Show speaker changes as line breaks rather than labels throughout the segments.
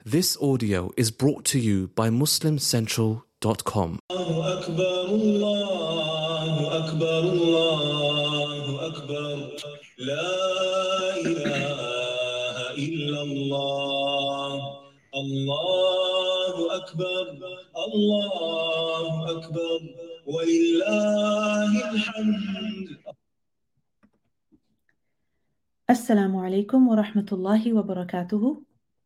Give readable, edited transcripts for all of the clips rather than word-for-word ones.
This audio is brought to you by MuslimCentral.com.
الله أكبر الله أكبر الله أكبر لا إله إلا الله الله أكبر ولله الحمد.
Assalamu alaikum wa rahmatullahi wa barakatuhu.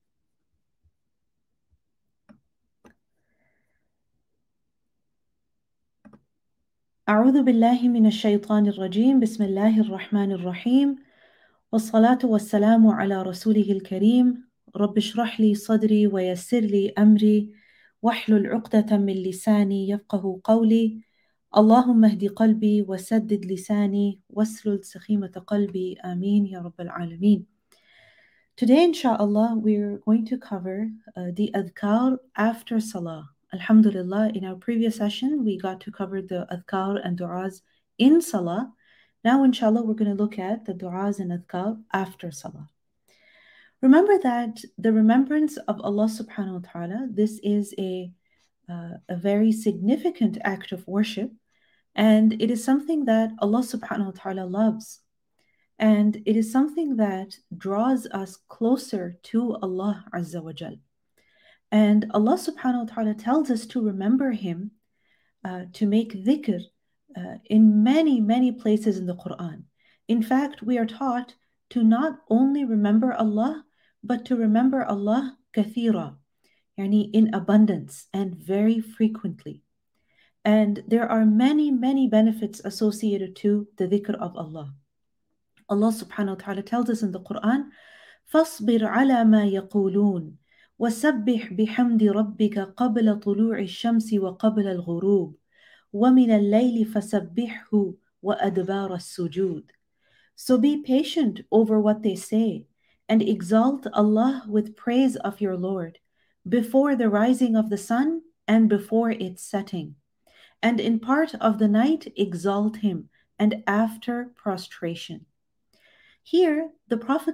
أعوذ بالله من الشيطان الرجيم. بسم الله الرحمن الرحيم. والصلاة والسلام على رسوله الكريم. رب اشرح لي صدري ويسر لي أمري واحلل عقدة من لساني يفقه قولي. اللهم اهد قلبي وسدد لساني واسلل سخيمة قلبي. آمين يا رب العالمين. Today, inshallah, we're going to cover the adhkar after salah. Alhamdulillah, in our previous session, we got to cover the adhkar and du'as in salah. Now, inshallah, we're going to look at the du'as and adhkar after salah. Remember that the remembrance of Allah subhanahu wa ta'ala, this is a very significant act of worship, and it is something that Allah subhanahu wa ta'ala loves. And it is something that draws us closer to Allah Azza wa Jal. And Allah subhanahu wa ta'ala tells us to remember Him, to make dhikr in many, many places in the Quran. In fact, we are taught to not only remember Allah, but to remember Allah kathira, yani in abundance and very frequently. And there are many, many benefits associated to the dhikr of Allah. Allah subhanahu wa ta'ala tells us in the Quran, فَاصْبِرْ عَلَى مَا يَقُولُونَ وَسَبِّحْ بِحَمْدِ رَبِّكَ قَبْلَ طُلُوعِ الشَّمْسِ وَقَبْلَ الْغُرُوبِ وَمِنَ اللَّيْلِ فَسَبِّحْهُ وَأَدْبَارَ السُّجُودِ. So be patient over what they say, and exalt Allah with praise of your Lord, before the rising of the sun and before its setting. And in part of the night exalt Him, and after prostration. Here, the Prophet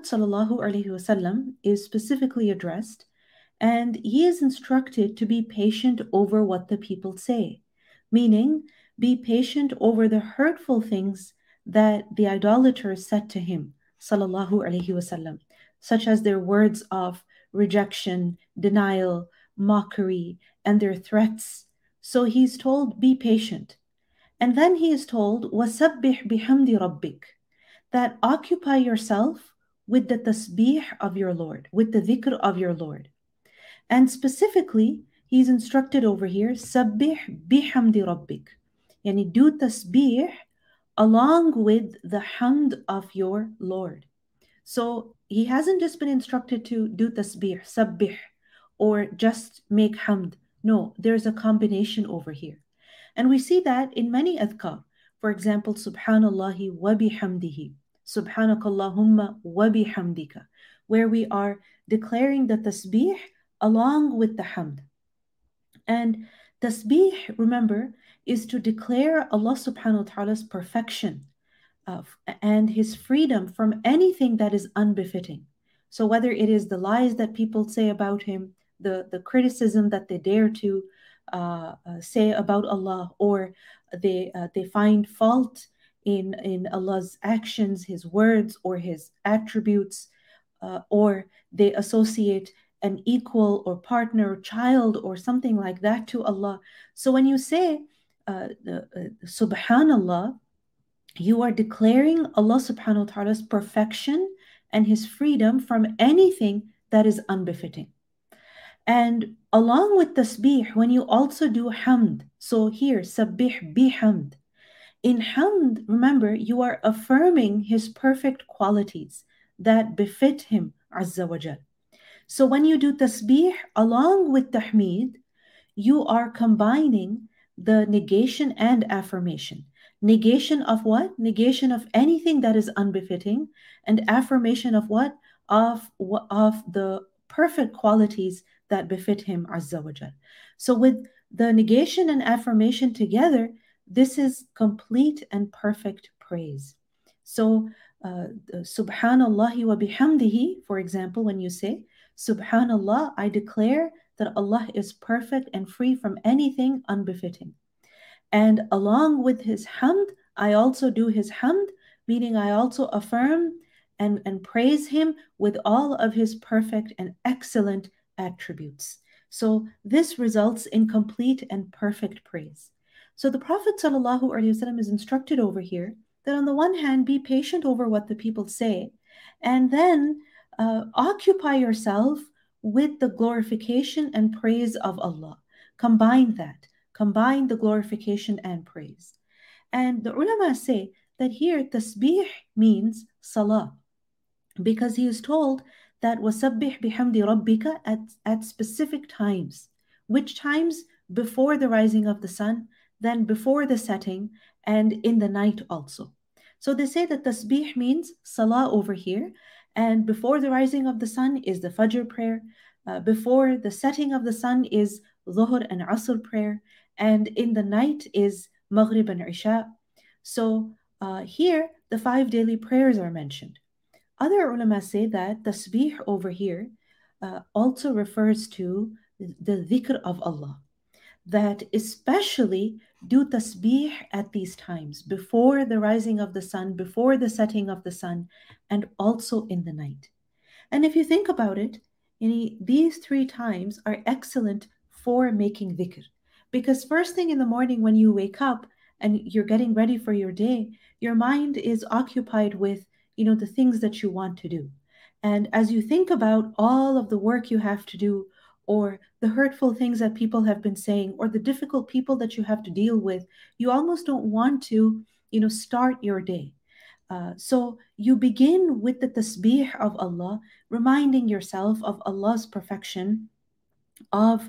ﷺ is specifically addressed, and he is instructed to be patient over what the people say, meaning be patient over the hurtful things that the idolaters said to him, ﷺ, such as their words of rejection, denial, mockery, and their threats. So he's told, be patient. And then he is told, وَسَبِّحْ بِحَمْدِ رَبِّكَ, that occupy yourself with the tasbih of your Lord, with the dhikr of your Lord. And specifically, he's instructed over here, sabbih bihamdi rabbik, yani do tasbih along with the hamd of your Lord. So he hasn't just been instructed to do tasbih, sabbih, or just make hamd. No, there's a combination over here. And we see that in many adhkar. For example, subhanallahi wa bihamdihi, subhanakallahumma wa bihamdika, where we are declaring the tasbih along with the hamd. And tasbih, remember, is to declare Allah subhanahu wa ta'ala's perfection and His freedom from anything that is unbefitting. So whether it is the lies that people say about Him, the criticism that they dare to say about Allah, or they find fault in Allah's actions, His words, or His attributes, or they associate an equal or partner or child or something like that to Allah. So when you say Subhanallah, you are declaring Allah subhanahu wa ta'ala's perfection and His freedom from anything that is unbefitting. And along with tasbih, when you also do hamd, so here, sabbih bihamd. In hamd, remember, you are affirming His perfect qualities that befit Him, Azza wa Jal. So when you do tasbih along with tahmid, you are combining the negation and affirmation. Negation of what? Negation of anything that is unbefitting, and affirmation of what? Of the perfect qualities that befit Him, Azza wa Jal. So with the negation and affirmation together, this is complete and perfect praise. So Subhanallah wa bihamdihi, for example, when you say Subhanallah, I declare that Allah is perfect and free from anything unbefitting. And along with his hamd, I also do his hamd, meaning I also affirm and praise him with all of his perfect and excellent attributes. So this results in complete and perfect praise. So the Prophet ﷺ is instructed over here that on the one hand, be patient over what the people say, and then occupy yourself with the glorification and praise of Allah. Combine that. Combine the glorification and praise. And the ulama say that here tasbih means salah, because he is told that وَسَبِّحْ بِحَمْدِ رَبِّكَ at specific times. Which times? Before the rising of the sun, then before the setting, and in the night also. So they say that tasbih means salah over here, and before the rising of the sun is the Fajr prayer, before the setting of the sun is Dhuhr and Asr prayer, and in the night is Maghrib and Isha. So here the 5 daily prayers are mentioned. Other ulama say that tasbih over here also refers to the dhikr of Allah, that especially do tasbih at these times, before the rising of the sun, before the setting of the sun, and also in the night. And if you think about it, these 3 times are excellent for making dhikr. Because first thing in the morning when you wake up and you're getting ready for your day, your mind is occupied with, the things that you want to do. And as you think about all of the work you have to do, or the hurtful things that people have been saying, or the difficult people that you have to deal with, you almost don't want to, start your day. So you begin with the tasbih of Allah, reminding yourself of Allah's perfection, of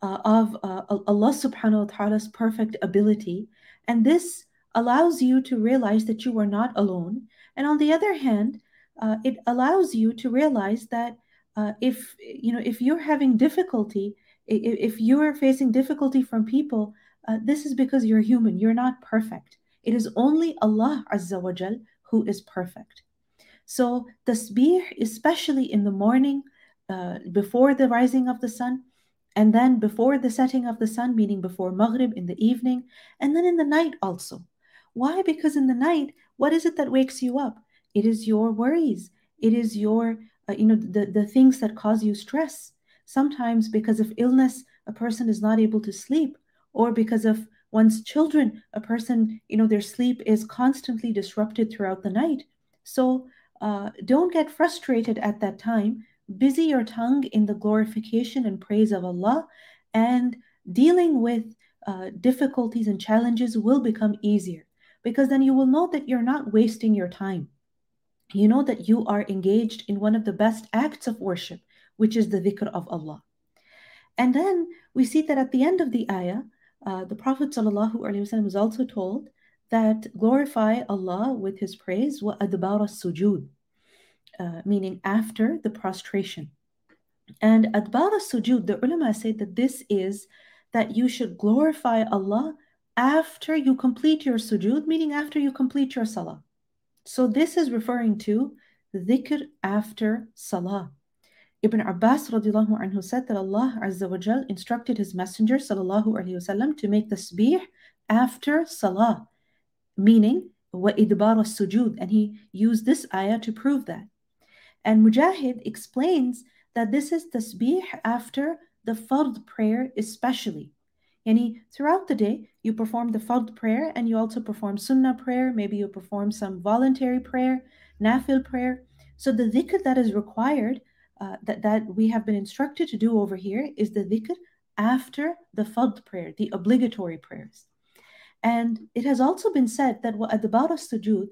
Allah subhanahu wa ta'ala's perfect ability. And this allows you to realize that you are not alone. And on the other hand, it allows you to realize that if you're having difficulty, if you're facing difficulty from people, this is because you're human. You're not perfect. It is only Allah Azza wa Jal who is perfect. So tasbih, especially in the morning, before the rising of the sun, and then before the setting of the sun, meaning before Maghrib in the evening, and then in the night also. Why? Because in the night, what is it that wakes you up? It is your worries. It is your, the things that cause you stress. Sometimes because of illness, a person is not able to sleep, or because of one's children, a person, their sleep is constantly disrupted throughout the night. So don't get frustrated at that time. Busy your tongue in the glorification and praise of Allah, and dealing with difficulties and challenges will become easier, because then you will know that you're not wasting your time. You know that you are engaged in one of the best acts of worship, which is the dhikr of Allah. And then we see that at the end of the ayah, the Prophet ﷺ is also told that glorify Allah with his praise, wa adbar as-sujud, meaning after the prostration. And adbar as-sujud, the ulama say that this is that you should glorify Allah after you complete your sujud, meaning after you complete your salah. So this is referring to dhikr after salah. Ibn Abbas radiallahu anhu said that Allah Azza wa Jal instructed his messenger sallallahu alaihi wasallam to make tasbih after salah, meaning wa idbar as-sujud, and he used this ayah to prove that. And Mujahid explains that this is tasbih after the fard prayer especially. Throughout the day, you perform the fard prayer, and you also perform sunnah prayer, maybe you perform some voluntary prayer, nafil prayer. So the dhikr that is required, that we have been instructed to do over here, is the dhikr after the fard prayer, the obligatory prayers. And it has also been said that adbar as-sujud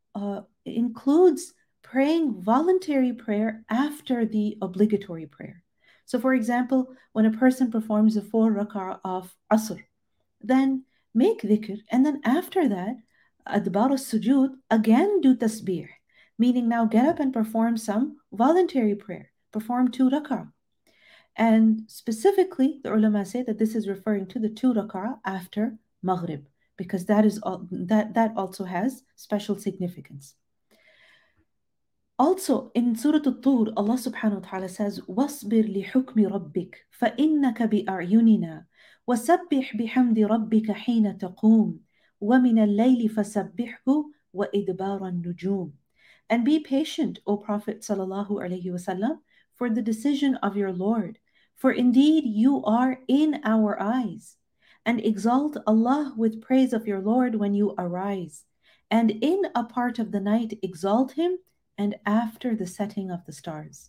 includes praying voluntary prayer after the obligatory prayer. So for example, when a person performs the 4 rak'ah of Asr, then make dhikr, and then after that, adbar as-sujud, again do tasbih, meaning now get up and perform some voluntary prayer, perform 2 rak'ah. And specifically, the ulama say that this is referring to the 2 rak'ah after Maghrib, because that also has special significance. Also, in Surah At-Tur, Allah subhanahu wa ta'ala says, وَاصْبِرْ لِحُكْمِ رَبِّكَ فَإِنَّكَ بِأَعْيُنِنَا وَسَبِّحْ بِحَمْدِ رَبِّكَ حِينَ تَقُومُ وَمِنَ اللَّيْلِ فَسَبِّحْهُ وَإِدْبَارَ النُّجُومِ. And be patient, O Prophet sallallahu alaihi wasallam, for the decision of your Lord. For indeed you are in our eyes. And exalt Allah with praise of your Lord when you arise. And in a part of the night exalt Him, and after the setting of the stars.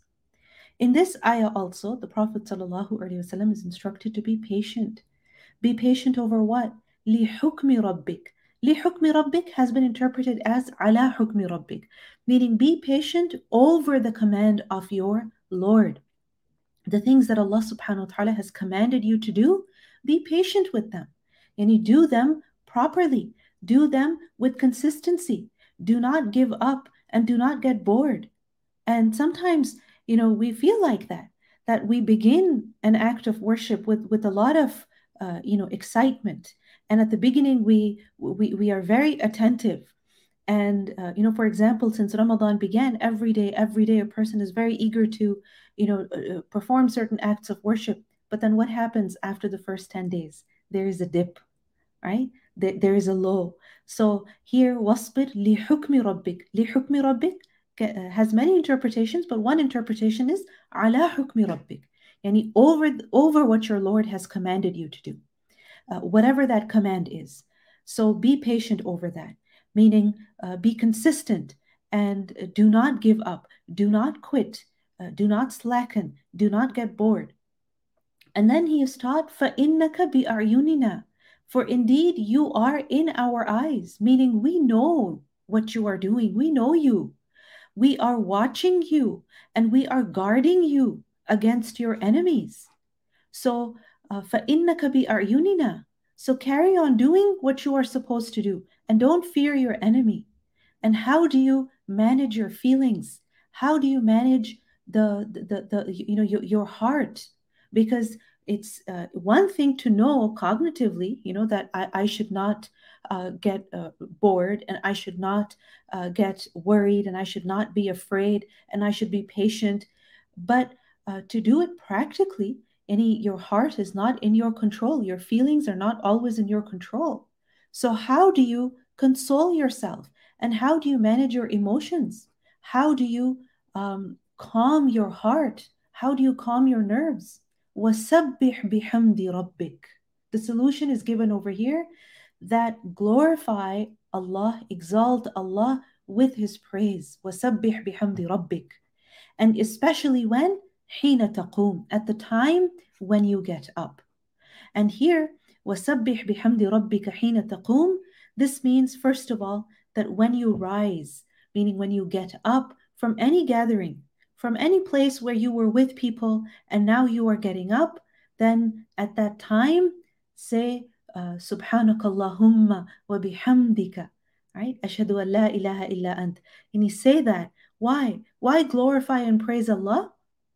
In this ayah also, the Prophet ﷺ is instructed to be patient. Be patient over what? لِحُكْمِ رَبِّكَ. لِحُكْمِ رَبِّكَ has been interpreted as عَلَى حُكْمِ رَبِّكَ, meaning be patient over the command of your Lord. The things that Allah subhanahu wa ta'ala has commanded you to do, be patient with them. And you do them properly. Do them with consistency. Do not give up and do not get bored. And sometimes, we feel like that we begin an act of worship with a lot of, excitement. And at the beginning, we are very attentive. And, for example, since Ramadan began, every day, a person is very eager to, perform certain acts of worship. But then what happens after the first 10 days? There is a dip, right? There is a low. So here, وَاصْبِرْ لِحُكْمِ رَبِّكَ. لِحُكْمِ رَبِّكَ has many interpretations, but one interpretation is عَلَى حُكْمِ رَبِّكَ. Yani over what your Lord has commanded you to do. Whatever that command is. So be patient over that. Meaning, be consistent and do not give up, do not quit, do not slacken, do not get bored. And then he is taught, فَإِنَّكَ بِأَعْيُنِنَا. For indeed you are in our eyes, meaning we know what you are doing, we know you. We are watching you and we are guarding you against your enemies. So, فَإِنَّكَ بِأَعْيُنِنَا. So carry on doing what you are supposed to do and don't fear your enemy. And how do you manage your feelings? How do you manage your heart? Because it's one thing to know cognitively, that I should not get bored, and I should not get worried, and I should not be afraid, and I should be patient. But to do it practically, your heart is not in your control. Your feelings are not always in your control. So how do you console yourself? And how do you manage your emotions? How do you calm your heart? How do you calm your nerves? وَسَبِّحْ بِحَمْدِ رَبِّكَ. The solution is given over here, that glorify Allah, exalt Allah with His praise. وَسَبِّحْ بِحَمْدِ رَبِّكَ. And especially when? حِينَ تَقُومُ. At the time when you get up. And here, وَسَبِّحْ بِحَمْدِ رَبِّكَ حِينَ تَقُومُ. This means, first of all, that when you rise, meaning when you get up from any gathering, from any place where you were with people and now you are getting up, then at that time, say, Subhanaka Allahumma wa bihamdika, right? Ashhadu an la ilaha illa ant. And you say that. Why? Why glorify and praise Allah?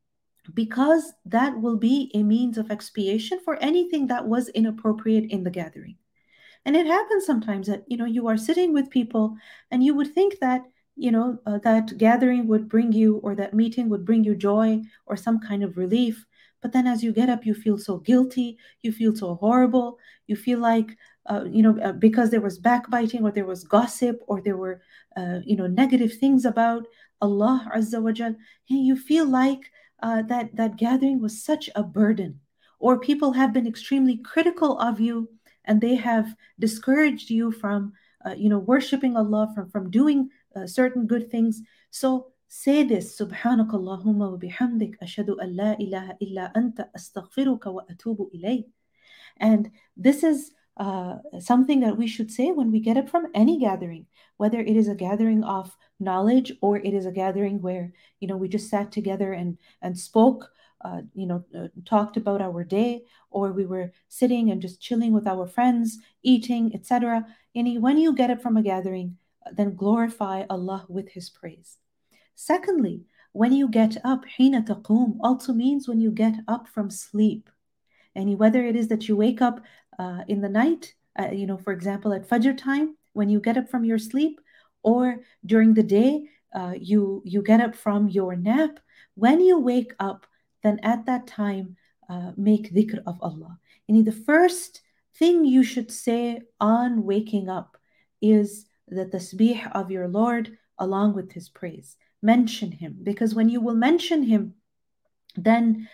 Because that will be a means of expiation for anything that was inappropriate in the gathering. And it happens sometimes that, you are sitting with people and you would think that, that gathering would bring you, or that meeting would bring you joy or some kind of relief. But then as you get up, you feel so guilty, you feel so horrible, you feel like, because there was backbiting, or there was gossip, or there were, negative things about Allah Azza wa Jal, you feel like that gathering was such a burden, or people have been extremely critical of you, and they have discouraged you from, worshiping Allah, from doing certain good things. So say this, Subhanaka Allahumma wa bihamdik, ashhadu an la ilaha illa anta, astaghfiruka wa atubu ilayk. And this is something that we should say when we get up from any gathering, whether it is a gathering of knowledge, or it is a gathering where, we just sat together and spoke, talked about our day, or we were sitting and just chilling with our friends, eating, etc. When you get up from a gathering, then glorify Allah with His praise. Secondly, when you get up, حين تقوم also means when you get up from sleep. And whether it is that you wake up in the night, for example, at Fajr time, when you get up from your sleep, or during the day, you get up from your nap, when you wake up, then at that time make dhikr of Allah. And the first thing you should say on waking up is the tasbih of your Lord along with his praise. Mention him, because when you will mention him, then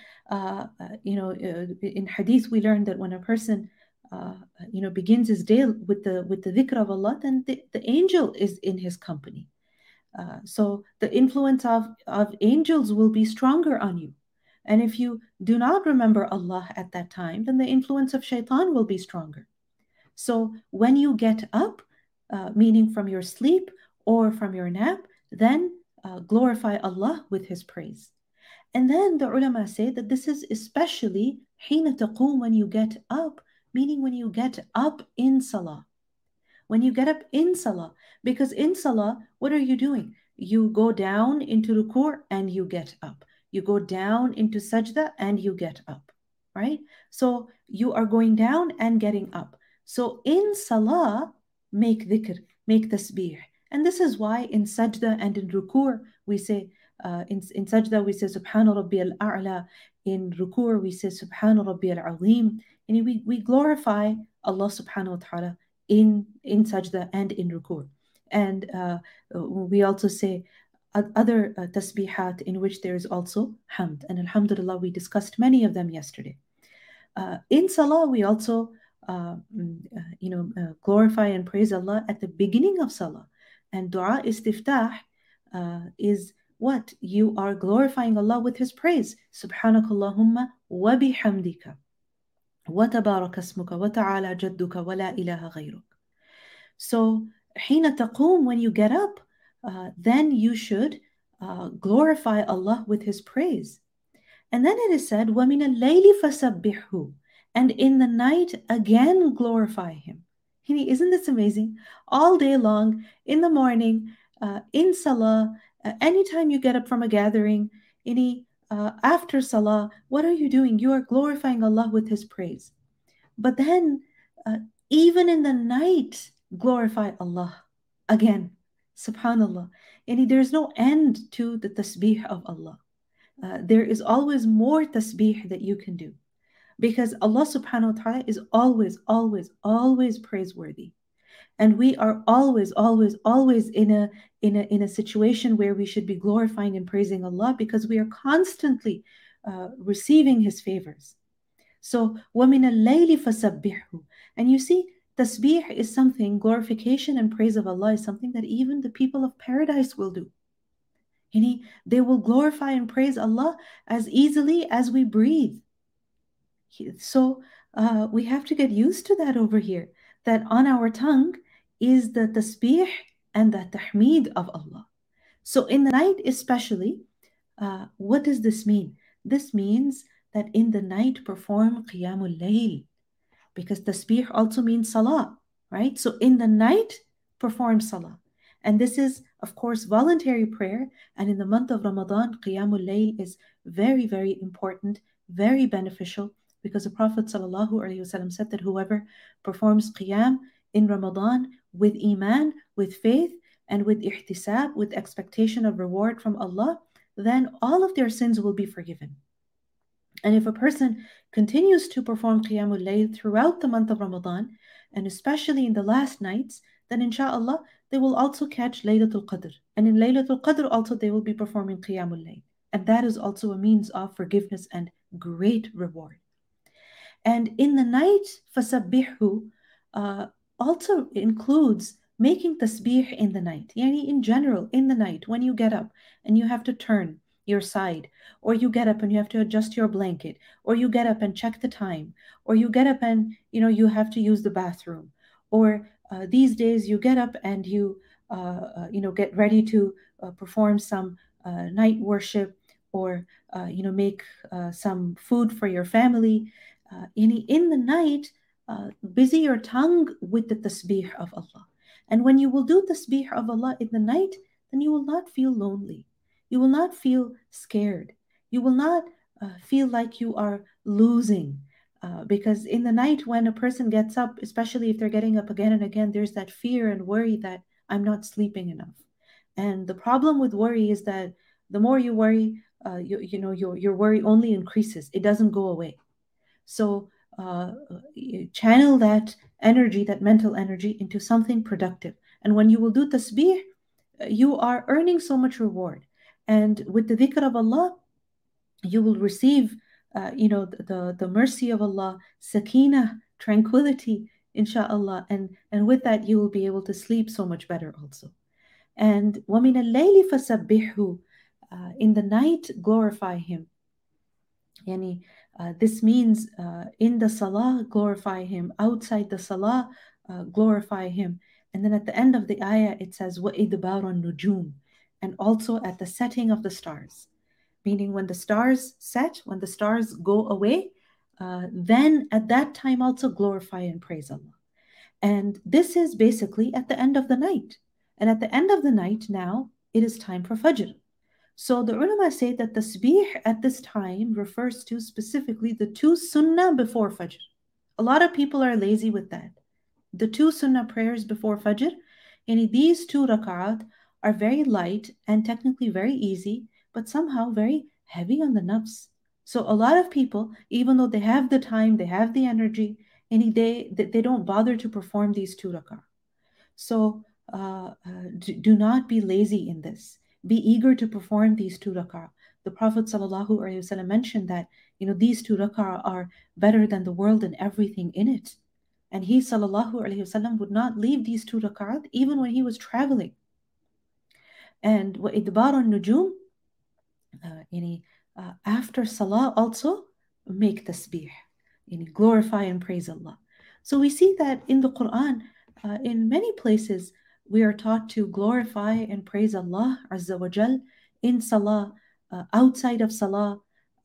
in hadith we learned that when a person begins his day with the dhikr of Allah, then the angel is in his company. So the influence of angels will be stronger on you. And if you do not remember Allah at that time, then the influence of shaitan will be stronger. So when you get up, meaning from your sleep or from your nap, then glorify Allah with his praise. And then the ulama say that this is especially حين تقوم, when you get up, meaning when you get up in salah. When you get up in salah, because in salah, what are you doing? You go down into ruku' and you get up. You go down into sajda and you get up, right? So you are going down and getting up. So in salah, make dhikr, make tasbih. And this is why in sajda and in ruku' we say, in sajda we say Subhana Rabbi al-A'la. In ruku' we say Subhana Rabbi al-Azim. And we glorify Allah subhanahu wa ta'ala in sajda and in ruku'. And we also say other tasbihat in which there is also hamd. And alhamdulillah, we discussed many of them yesterday. In salah, we also glorify and praise Allah at the beginning of salah. And dua istiftah is what? You are glorifying Allah with his praise. Subhanakallahumma wa bihamdika wa tabaraka ismuka wa ta'ala jadduka wa la ilaha ghayruk. So حين تقوم, when you get up, then you should glorify Allah with his praise. And then it is said, وَمِنَ اللَّيْلِ فَسَبِّحْهُ, and in the night again glorify him. Isn't this amazing? All day long, in the morning, in salah, anytime you get up from a gathering, after salah, what are you doing? You are glorifying Allah with his praise. But then, even in the night, glorify Allah again. Subhanallah. There's no end to the tasbih of Allah. There is always more tasbih that you can do, because Allah subhanahu wa ta'ala is always, always, always praiseworthy. And we are always, always, always in a situation where we should be glorifying and praising Allah, because we are constantly receiving his favors. So وَمِنَ اللَّيْلِ فَسَبِّحْهُ. And you see, tasbih is something, glorification and praise of Allah is something that even the people of paradise will do. They will glorify and praise Allah as easily as we breathe. So we have to get used to that over here, that on our tongue is the tasbih and the tahmeed of Allah. So in the night especially, what does this mean? This means that in the night perform qiyamul layl, because tasbih also means salah, right? So in the night perform salah. And this is, of course, voluntary prayer. And in the month of Ramadan, qiyamul layl is very, very important, very beneficial, because the Prophet ﷺ said that whoever performs qiyam in Ramadan with iman, with faith, and with ihtisab, with expectation of reward from Allah, then all of their sins will be forgiven. And if a person continues to perform qiyamul layl throughout the month of Ramadan, and especially in the last nights, then inshallah they will also catch Laylatul Qadr. And in Laylatul Qadr also they will be performing qiyamul layl. And that is also a means of forgiveness and great reward. And in the night, فَسَبِّحْهُ also includes making tasbih in the night. In general, in the night, when you get up and you have to turn your side, or you get up and you have to adjust your blanket, or you get up and check the time, or you get up and you have to use the bathroom, or these days you get up and you get ready to perform some night worship, or make some food for your family. In the night, busy your tongue with the tasbih of Allah. And when you will do tasbih of Allah in the night, then you will not feel lonely. You will not feel scared. You will not feel like you are losing. Because in the night, when a person gets up, especially if they're getting up again and again, there's that fear and worry that I'm not sleeping enough. And the problem with worry is that the more you worry, your worry only increases. It doesn't go away. So you channel that energy, that mental energy, into something productive. And when you will do tasbih, you are earning so much reward. And with the dhikr of Allah, you will receive, the mercy of Allah, sakina, tranquility, inshallah. And with that, you will be able to sleep so much better also. And وَمِنَ اللَّيْلِ فَسَبِّحْهُ, in the night, glorify Him. Yani, this means in the salah, glorify Him. Outside the salah, glorify Him. And then at the end of the ayah, it says, وَإِدْبَارُ النُّجُومِ, and also at the setting of the stars. Meaning when the stars set, when the stars go away, then at that time also glorify and praise Allah. And this is basically at the end of the night. And at the end of the night now, it is time for Fajr. So the ulama say that tasbih at this time refers to specifically the 2 sunnah before Fajr. A lot of people are lazy with that. The 2 sunnah prayers before Fajr, and these 2 rak'at are very light and technically very easy, but somehow very heavy on the nafs. So a lot of people, even though they have the time, they have the energy, and they don't bother to perform these 2 rak'at. So do not be lazy in this. Be eager to perform these 2 rak'ah. The Prophet ﷺ mentioned that these 2 rak'ah are better than the world and everything in it. And he ﷺ would not leave these 2 rak'ah even when he was traveling. And وَإِدْبَارُ النُّجُومِ, after salah also make tasbih, glorify and praise Allah. So we see that in the Quran, in many places, we are taught to glorify and praise Allah Azza wa Jal in salah, outside of salah,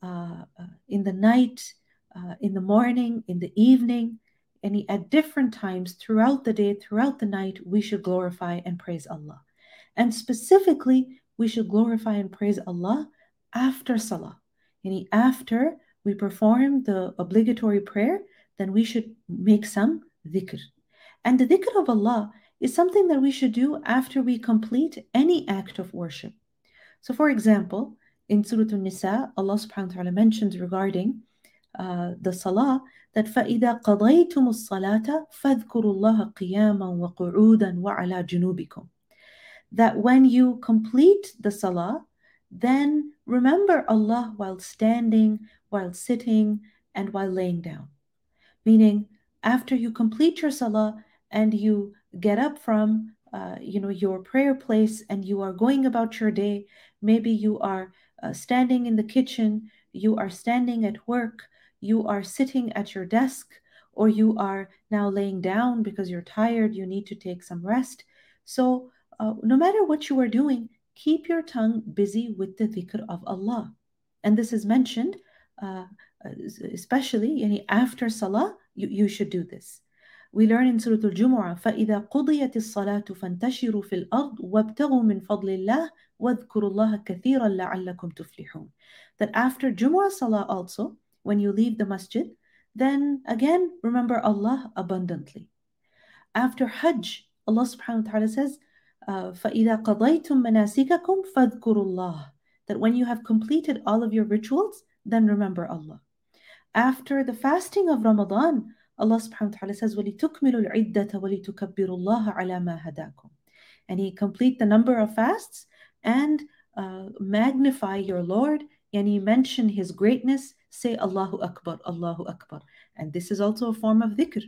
in the night, in the morning, in the evening, and at different times throughout the day, throughout the night, we should glorify and praise Allah. And specifically, we should glorify and praise Allah after salah. After we perform the obligatory prayer, then we should make some dhikr. And the dhikr of Allah is something that we should do after we complete any act of worship. So for example, in Surah An-Nisa, Allah subhanahu wa ta'ala mentions regarding the salah that فَإِذَا قَضَيْتُمُ الصَّلَاةَ فَاذْكُرُوا اللَّهَ قِيَامًا وَقُعُودًا وَعَلَى جُنُوبِكُمْ. That when you complete the salah, then remember Allah while standing, while sitting, and while laying down. Meaning, after you complete your salah and you get up from your prayer place and you are going about your day, maybe you are standing in the kitchen, you are standing at work, you are sitting at your desk, or you are now laying down because you're tired, you need to take some rest. So no matter what you are doing, keep your tongue busy with the dhikr of Allah. And this is mentioned especially after salah, you should do this. We learn in Surah Al-Jumu'ah, فَإِذَا قُضِيَتِ الصَّلَاةُ فَانْتَشِرُوا فِي الْأَرْضِ وَابْتَغُوا مِنْ فَضْلِ اللَّهِ وَاذْكُرُوا اللَّهَ كَثِيرًا لَعَلَّكُمْ تُفْلِحُونَ. That after Jumu'ah salah also, when you leave the masjid, then again remember Allah abundantly. After Hajj, Allah subhanahu wa ta'ala says, فَإِذَا قَضَيْتُم مَنَاسِكَكُمْ فَاذْكُرُوا اللَّهَ. That when you have completed all of your rituals, then remember Allah. After the fasting of Ramadan, Allah subhanahu wa ta'ala says, وَلِتُكْمِلُوا الْعِدَّةَ وَلِتُكَبِّرُوا اللَّهَ عَلَى مَا هَدَاكُمْ. And He complete the number of fasts and magnify your Lord, and He mention His greatness, say Allahu Akbar, Allahu Akbar. And this is also a form of dhikr.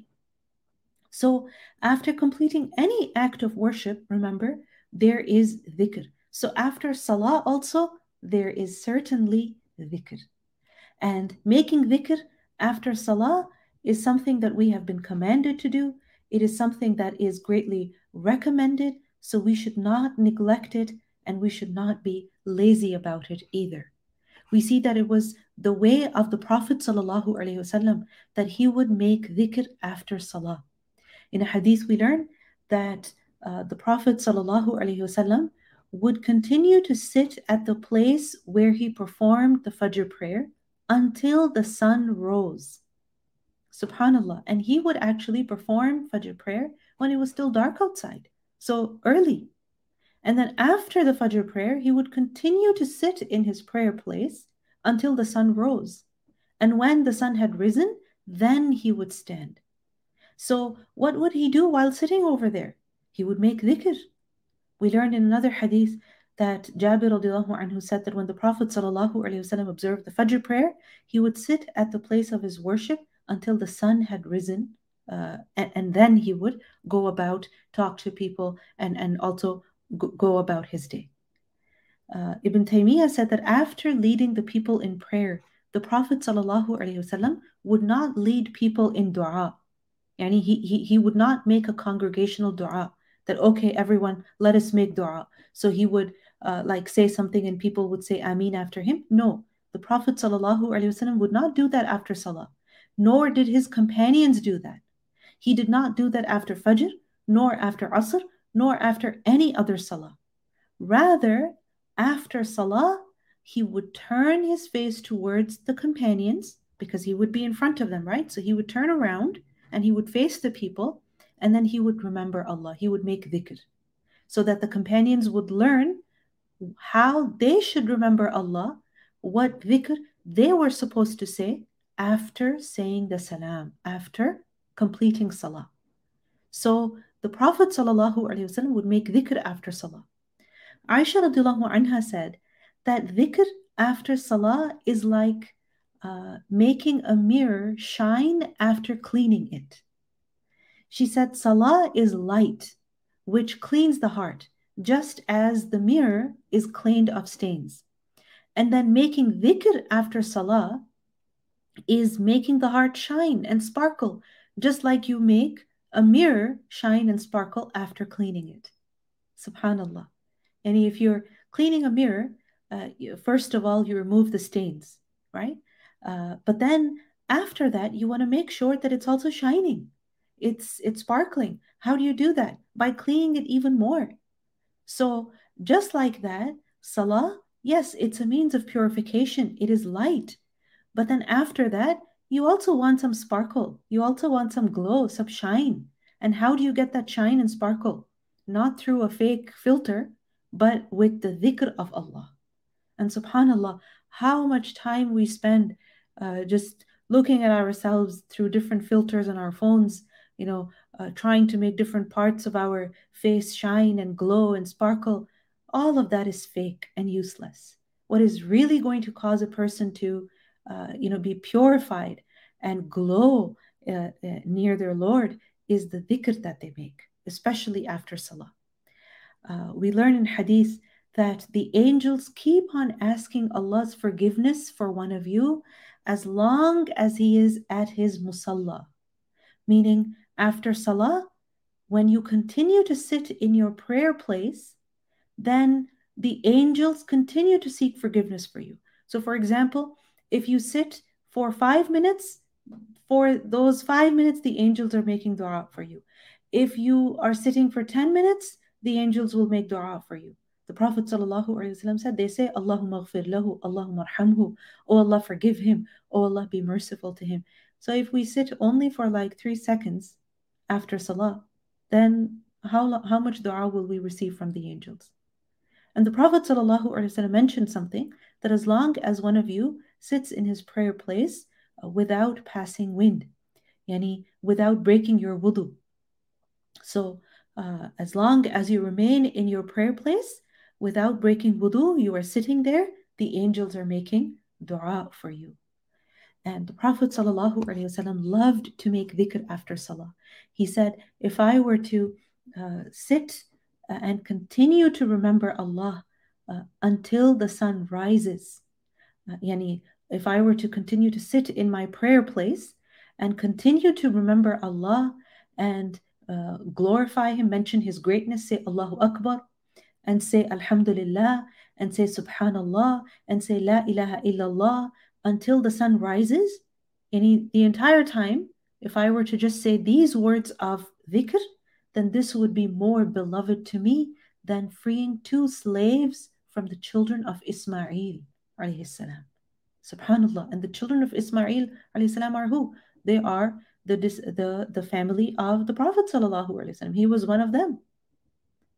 So after completing any act of worship, remember, there is dhikr. So after salah also, there is certainly dhikr. And making dhikr after salah is something that we have been commanded to do. It is something that is greatly recommended, so we should not neglect it and we should not be lazy about it either. We see that it was the way of the Prophet ﷺ that he would make dhikr after salah. In a hadith we learn that the Prophet ﷺ would continue to sit at the place where he performed the Fajr prayer until the sun rose. Subhanallah. And he would actually perform Fajr prayer when it was still dark outside. So early. And then after the Fajr prayer, he would continue to sit in his prayer place until the sun rose. And when the sun had risen, then he would stand. So what would he do while sitting over there? He would make dhikr. We learned in another hadith that Jabir radiallahu anhu said that when the Prophet sallallahu alaihi wasallam observed the Fajr prayer, he would sit at the place of his worship until the sun had risen, and then he would go about, talk to people, and also go about his day. Ibn Taymiyyah said that after leading the people in prayer, the Prophet ﷺ would not lead people in dua. Yani he would not make a congregational dua that, okay, everyone, let us make dua. So he would like say something and people would say Ameen after him. No, the Prophet ﷺ would not do that after Salah, nor did his companions do that. He did not do that after Fajr, nor after Asr, nor after any other Salah. Rather, after Salah, he would turn his face towards the companions because he would be in front of them, right? So he would turn around and he would face the people, and then he would remember Allah. He would make dhikr so that the companions would learn how they should remember Allah, what dhikr they were supposed to say after saying the salam, after completing salah. So the Prophet ﷺ would make dhikr after salah. Aisha radiallahu anha said that dhikr after salah is like making a mirror shine after cleaning it. She said salah is light, which cleans the heart, just as the mirror is cleaned of stains. And then making dhikr after salah is making the heart shine and sparkle, just like you make a mirror shine and sparkle after cleaning it. Subhanallah. And if you're cleaning a mirror, first of all, you remove the stains, right? But then after that, you want to make sure that it's also shining. It's sparkling. How do you do that? By cleaning it even more. So just like that, salah, yes, it's a means of purification. It is light. But then after that, you also want some sparkle. You also want some glow, some shine. And how do you get that shine and sparkle? Not through a fake filter, but with the dhikr of Allah. And subhanallah, how much time we spend just looking at ourselves through different filters on our phones, trying to make different parts of our face shine and glow and sparkle. All of that is fake and useless. What is really going to cause a person to be purified and glow near their Lord is the dhikr that they make, especially after salah. We learn in hadith that the angels keep on asking Allah's forgiveness for one of you as long as he is at his musalla. Meaning, after salah, when you continue to sit in your prayer place, then the angels continue to seek forgiveness for you. So for example, if you sit for 5 minutes, for those 5 minutes, the angels are making dua for you. If you are sitting for 10 minutes, the angels will make dua for you. The Prophet ﷺ said, they say, Allahumma ghfir lahu, Allahumma arhamhu, oh Allah, forgive him, oh Allah, be merciful to him. So if we sit only for like 3 seconds after salah, then how much dua will we receive from the angels? And the Prophet ﷺ mentioned something, that as long as one of you sits in his prayer place without passing wind, yani without breaking your wudu. So as long as you remain in your prayer place without breaking wudu, you are sitting there, the angels are making dua for you. And the Prophet ﷺ loved to make dhikr after salah. He said, if I were to sit and continue to remember Allah until the sun rises, yani if I were to continue to sit in my prayer place and continue to remember Allah and glorify Him, mention His greatness, say Allahu Akbar, and say Alhamdulillah, and say Subhanallah, and say La ilaha illallah, until the sun rises, the entire time, if I were to just say these words of dhikr, then this would be more beloved to me than freeing 2 slaves from the children of Ismail alayhi salam. Subhanallah. And the children of Ismail alayhi salam are who? They are the family of the Prophet sallallahu alaihi wasallam. He was one of them.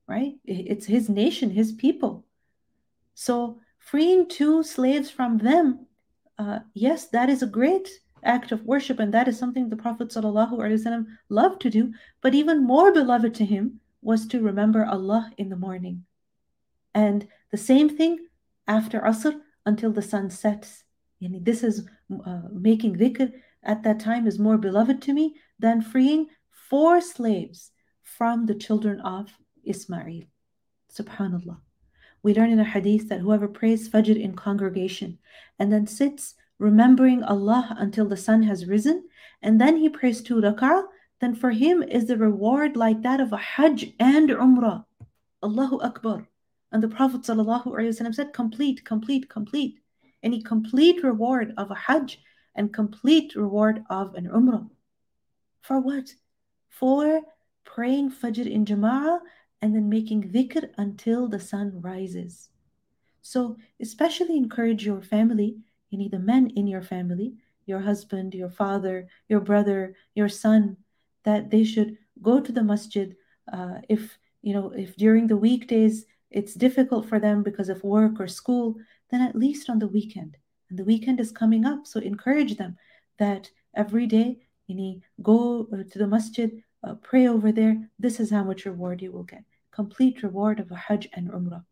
right? It's his nation, his people. So freeing 2 slaves from them, yes, that is a great act of worship, and that is something the Prophet ﷺ loved to do. But even more beloved to him was to remember Allah in the morning. And the same thing after Asr until the sun sets. And this is making dhikr at that time is more beloved to me than freeing 4 slaves from the children of Ismail. Subhanallah. We learn in a hadith that whoever prays Fajr in congregation and then sits remembering Allah until the sun has risen, and then he prays 2 rak'ah, then for him is the reward like that of a Hajj and Umrah. Allahu Akbar. And the Prophet ﷺ said, complete, complete, complete. Any complete reward of a Hajj and complete reward of an Umrah. For what? For praying Fajr in Jama'ah and then making dhikr until the sun rises. So especially encourage your family, the men in your family, your husband, your father, your brother, your son, that they should go to the masjid. If during the weekdays it's difficult for them because of work or school, then at least on the weekend. And the weekend is coming up, so encourage them that every day go to the masjid, pray over there. This is how much reward you will get. Complete reward of a Hajj and Umrah.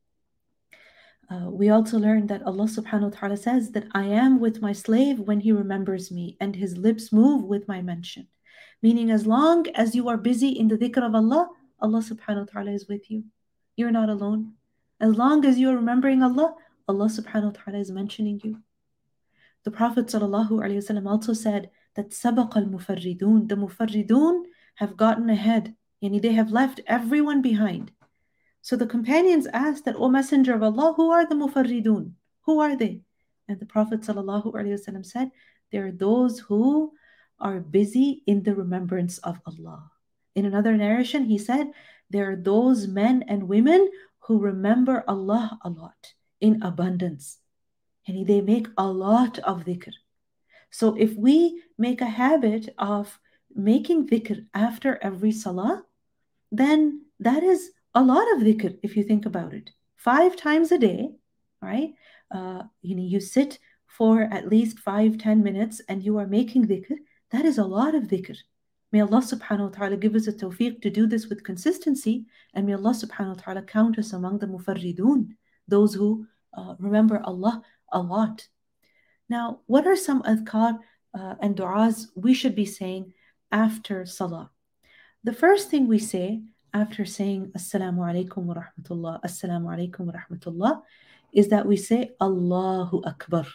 We also learn that Allah subhanahu wa ta'ala says that I am with my slave when he remembers me and his lips move with my mention. Meaning as long as you are busy in the dhikr of Allah, Allah subhanahu wa ta'ala is with you. You're not alone. As long as you are remembering Allah, Allah subhanahu wa ta'ala is mentioning you. The Prophet sallallahu alaihi wasallam also said that sabaq al-mufarridun, the mufarridun have gotten ahead. They have left everyone behind. So the companions asked that, O Messenger of Allah, who are the mufarridun? Who are they? And the Prophet ﷺ said, they are those who are busy in the remembrance of Allah. In another narration, he said, there are those men and women who remember Allah a lot, in abundance. And they make a lot of dhikr. So if we make a habit of making dhikr after every salah, then that is a lot of dhikr if you think about it. 5 times a day, right? You sit for at least 5-10 minutes and you are making dhikr. That is a lot of dhikr. May Allah subhanahu wa ta'ala give us a tawfiq to do this with consistency, and may Allah subhanahu wa ta'ala count us among the mufarridun, those who remember Allah a lot. Now, what are some adhkar and du'as we should be saying after salah? The first thing we say after saying Assalamu alaikum wa rahmatullah, Assalamu alaikum wa rahmatullah, is that we say Allahu Akbar.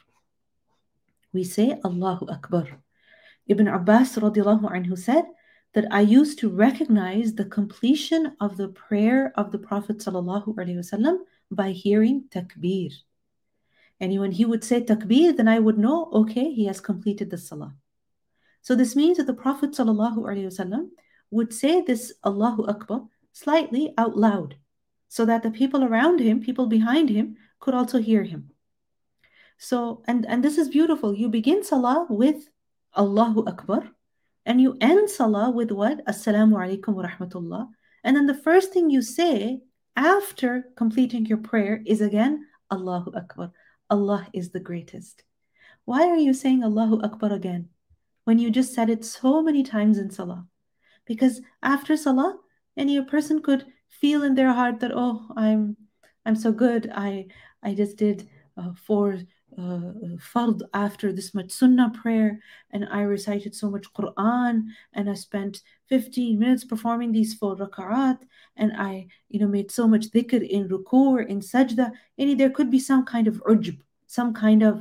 We say Allahu Akbar. Ibn Abbas radiallahu anhu said that I used to recognize the completion of the prayer of the Prophet sallallahu alaihi wasallam by hearing takbir. And when he would say takbir, then I would know, okay, he has completed the salah. So this means that the Prophet sallallahu alaihi wasallam would say this Allahu Akbar slightly out loud so that the people around him, people behind him, could also hear him. So, and this is beautiful. You begin salah with Allahu Akbar and you end salah with what? Assalamu alaikum wa rahmatullah. And then the first thing you say after completing your prayer is again Allahu Akbar. Allah is the greatest. Why are you saying Allahu Akbar again when you just said it so many times in salah? Because after salah, any person could feel in their heart that, oh, I'm so good. I just did 4 fard after this much sunnah prayer, and I recited so much Quran, and I spent 15 minutes performing these 4 rak'at, and I made so much dhikr in ruku' or in sajda. And there could be some kind of ujb, some kind of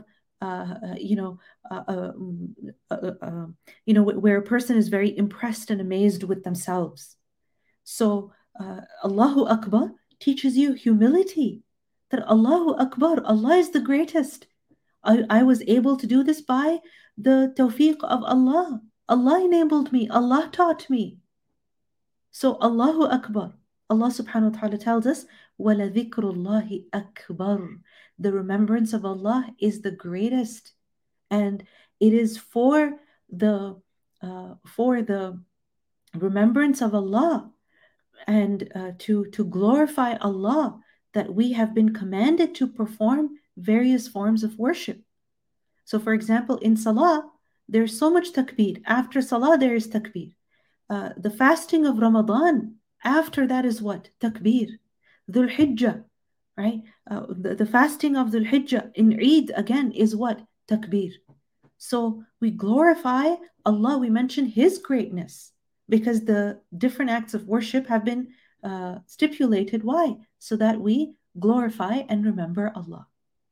where a person is very impressed and amazed with themselves. So Allahu Akbar teaches you humility, that Allahu Akbar, Allah is the greatest. I was able to do this by the tawfiq of Allah. Allah enabled me, Allah taught me. So Allahu Akbar, Allah subhanahu wa ta'ala tells us, وَلَذِكْرُ اللَّهِ أَكْبَرُ. The remembrance of Allah is the greatest, and it is for the remembrance of Allah and to glorify Allah, that we have been commanded to perform various forms of worship. So, for example, in Salah, there's so much takbir. After Salah, there is takbir. The fasting of Ramadan, after that is what? Takbir. Dhul Hijjah, right? The fasting of Dhul Hijjah in Eid, again, is what? Takbir. So we glorify Allah, we mention His greatness, because the different acts of worship have been stipulated. Why? So that we glorify and remember Allah.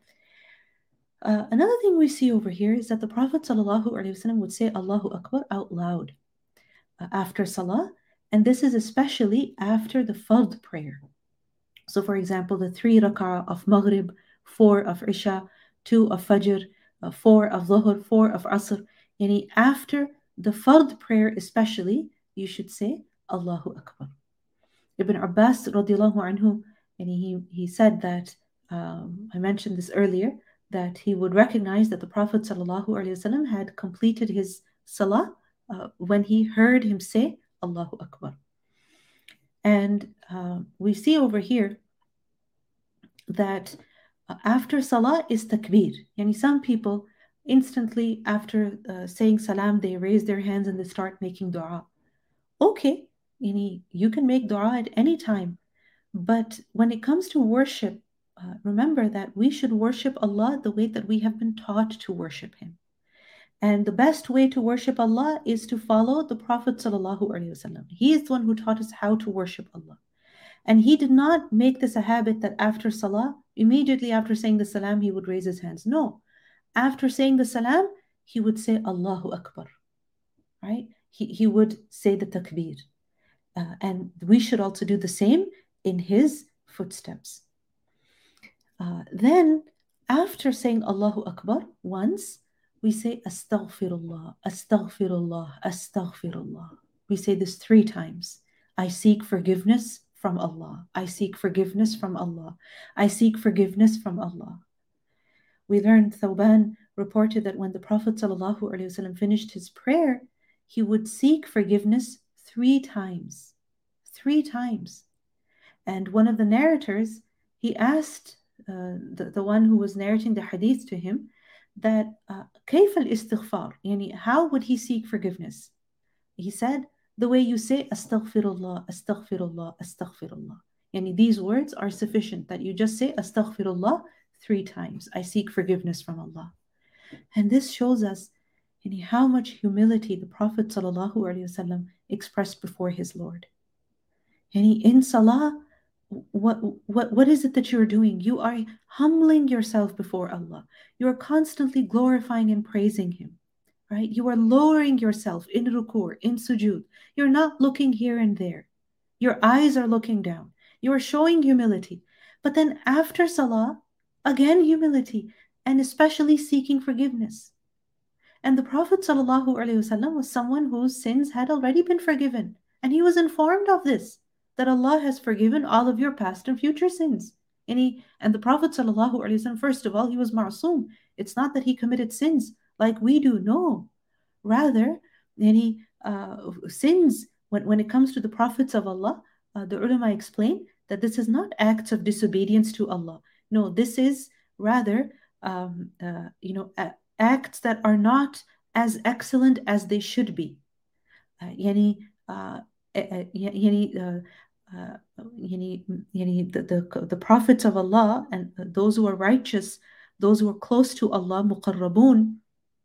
Another thing we see over here is that the Prophet ﷺ would say Allahu Akbar out loud after Salah, and this is especially after the Fard prayer. So, for example, the 3 rak'ah of Maghrib, 4 of Isha, 2 of Fajr, 4 of Dhuhr, 4 of Asr. Yani after the Fard prayer especially, you should say Allahu Akbar. Ibn Abbas radiallahu anhu, and he said that, I mentioned this earlier, that he would recognize that the Prophet ﷺ had completed his salah when he heard him say Allahu Akbar. And we see over here that after salah is takbir. Yani some people instantly after saying salam, they raise their hands and they start making dua. Okay, you can make dua at any time. But when it comes to worship, remember that we should worship Allah the way that we have been taught to worship Him. And the best way to worship Allah is to follow the Prophet ﷺ. He is the one who taught us how to worship Allah. And he did not make this a habit that after salah, immediately after saying the salam, he would raise his hands. No. After saying the salam, he would say Allahu Akbar. Right? He would say the takbir. And we should also do the same in his footsteps. Then, after saying Allahu Akbar once, we say Astaghfirullah, Astaghfirullah, Astaghfirullah. We say this 3 times. I seek forgiveness from Allah. I seek forgiveness from Allah. I seek forgiveness from Allah. We learned Thawban reported that when the Prophet ﷺ finished his prayer, he would seek forgiveness 3 times. 3 times. And one of the narrators, he asked the one who was narrating the hadith to him that كيف الاستغفار? Yani, how would he seek forgiveness? He said, the way you say Astaghfirullah, Astaghfirullah, Astaghfirullah. Yani, these words are sufficient, that you just say Astaghfirullah 3 times. I seek forgiveness from Allah. And this shows us how much humility the Prophet ﷺ expressed before his Lord. And in salah, what is it that you're doing? You are humbling yourself before Allah. You are constantly glorifying and praising Him, right? You are lowering yourself in ruku', in sujood. You're not looking here and there. Your eyes are looking down. You are showing humility. But then after salah, again humility, and especially seeking forgiveness. And the Prophet ﷺ was someone whose sins had already been forgiven. And he was informed of this, that Allah has forgiven all of your past and future sins. And the Prophet ﷺ, first of all, he was ma'soom. It's not that he committed sins like we do, no. Rather, sins, when it comes to the prophets of Allah, the ulama explain that this is not acts of disobedience to Allah. No, this is rather, acts that are not as excellent as they should be. The prophets of Allah and those who are righteous, those who are close to Allah, muqarrabun,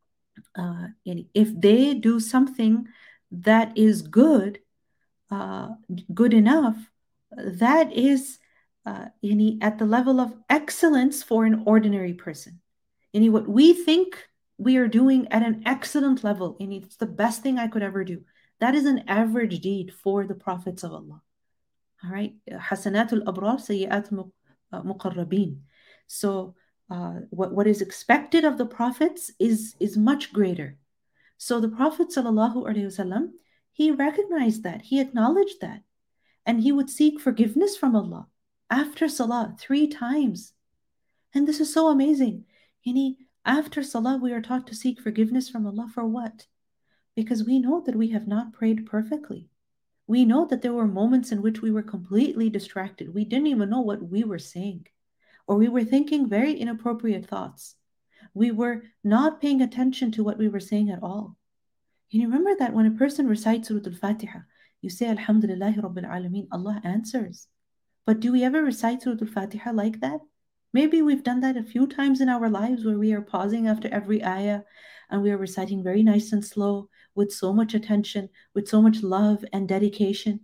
if they do something that is good enough, that is at the level of excellence for an ordinary person. What we think we are doing at an excellent level, it's the best thing I could ever do. That is an average deed for the prophets of Allah. All right, Hasanatul Abrar, Sayyi'atul Muqarrabin. So what is expected of the prophets is much greater. So the Prophet ﷺ, he recognized that, he acknowledged that, and he would seek forgiveness from Allah after Salah 3 times. And this is so amazing. After Salah, we are taught to seek forgiveness from Allah for what? Because we know that we have not prayed perfectly. We know that there were moments in which we were completely distracted. We didn't even know what we were saying, or we were thinking very inappropriate thoughts. We were not paying attention to what we were saying at all. And you remember that when a person recites Surah Al-Fatiha, you say Alhamdulillahi Rabbil Alameen, Allah answers. But do we ever recite Surah Al-Fatiha like that? Maybe we've done that a few times in our lives where we are pausing after every ayah and we are reciting very nice and slow with so much attention, with so much love and dedication.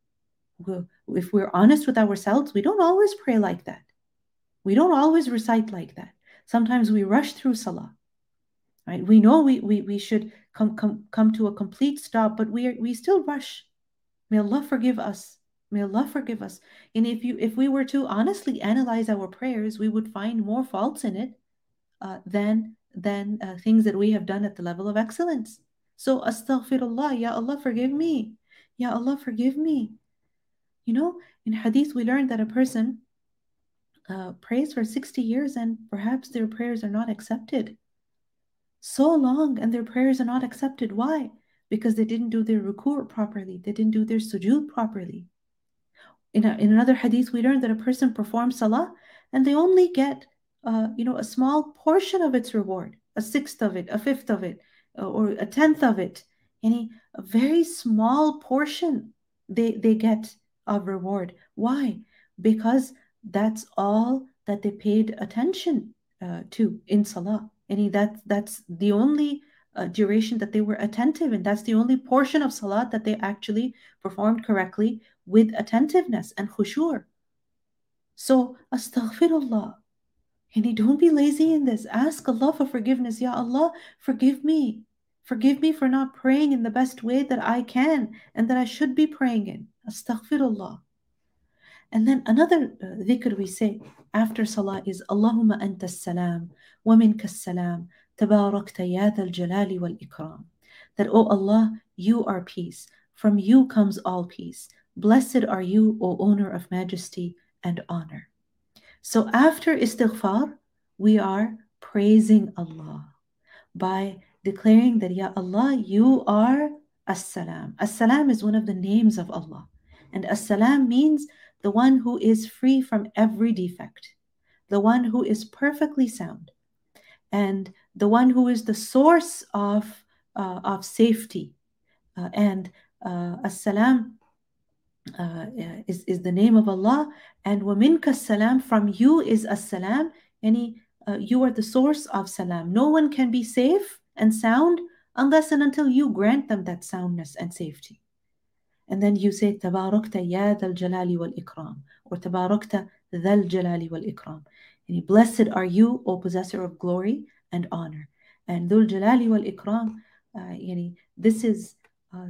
If we're honest with ourselves, we don't always pray like that. We don't always recite like that. Sometimes we rush through salah. Right? We know we should come to a complete stop, but we still rush. May Allah forgive us. May Allah forgive us. And if we were to honestly analyze our prayers, we would find more faults in it than things that we have done at the level of excellence. So astaghfirullah, Ya Allah forgive me. Ya Allah forgive me. You know, in hadith we learned that a person prays for 60 years and perhaps their prayers are not accepted. So long and their prayers are not accepted. Why? Because they didn't do their ruku' properly. They didn't do their sujood properly. In another hadith, we learned that a person performs salah and they only get, a small portion of its reward, a sixth of it, a fifth of it, or a tenth of it. A very small portion they get of reward. Why? Because that's all that they paid attention to in salah. That's the only duration that they were attentive, and that's the only portion of salat that they actually performed correctly with attentiveness and khushu'. So astaghfirullah. Don't be lazy in this. Ask Allah for forgiveness. Ya Allah, forgive me. Forgive me for not praying in the best way that I can and that I should be praying in. Astaghfirullah. And then another dhikr we say after salah is Allahumma anta salam wa minka salam tabarakta ya dhal jalali wal ikram. That, oh Allah, you are peace. From you comes all peace. Blessed are you, O owner of majesty and honor. So after istighfar, we are praising Allah by declaring that, Ya Allah, you are As-Salam. As-Salam is one of the names of Allah. And As-Salam means the one who is free from every defect, the one who is perfectly sound, and the one who is the source of safety. And As-Salam is the name of Allah. And وَمِنْكَ السَّلَامُ, from you is As-Salam. You are the source of salam. No one can be safe and sound unless and until you grant them that soundness and safety. And then you say, Tabarakta ya dhal jalali wal ikram, or Tabarakta dhal jalali wal ikram. Blessed are you, O possessor of glory and honor. And dhul jalali wal ikram, this is a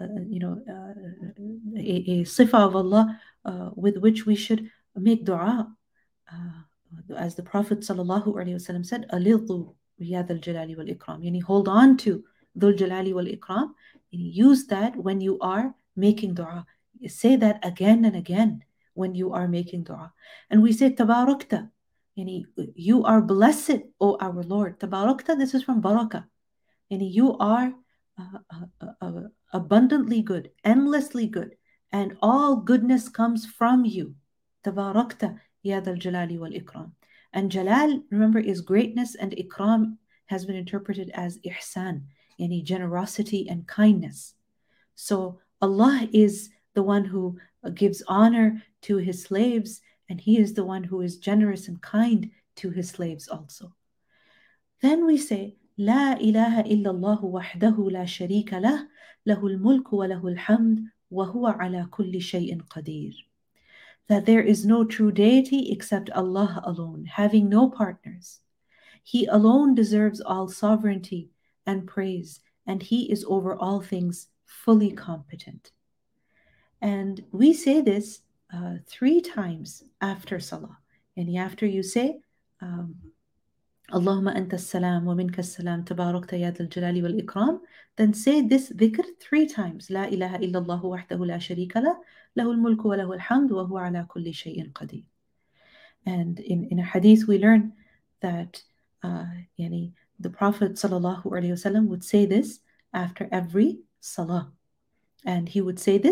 sifa of Allah with which we should make dua. As the Prophet ﷺ said, Alidhu ya dhal jalali wal ikram. Hold on to dhul jalali wal ikram. Use that when you are making dua. Say that again and again when you are making dua. And we say tabarakta. You are blessed, O our Lord. Tabarakta, this is from barakah. You are abundantly good, endlessly good, and all goodness comes from you. Tabarakta ya dhal jalali wal ikram. And jalal, remember, is greatness, and ikram has been interpreted as ihsan, generosity and kindness. So Allah is the one who gives honor to his slaves, and he is the one who is generous and kind to his slaves also. Then we say, La ilaha illallah wahdahu la sharika lah, lahul mulku wa lahul hamd, wa huwa ala kulli shay'in qadir. That there is no true deity except Allah alone, having no partners. He alone deserves all sovereignty and praise, and he is over all things fully competent. And we say this 3 times after salah. And after you say, Allahumma anta salam wa minka salam tabarakta ya dhal jalali wal ikram, then say this dhikr 3 times. La ilaha illallah wahdahu la sharika lah, lahul mulku wa lahul hamd, wa huwa ala kulli shay'in qadir. And in a hadith we learn that the Prophet ﷺ would say this after every salah. And he would say this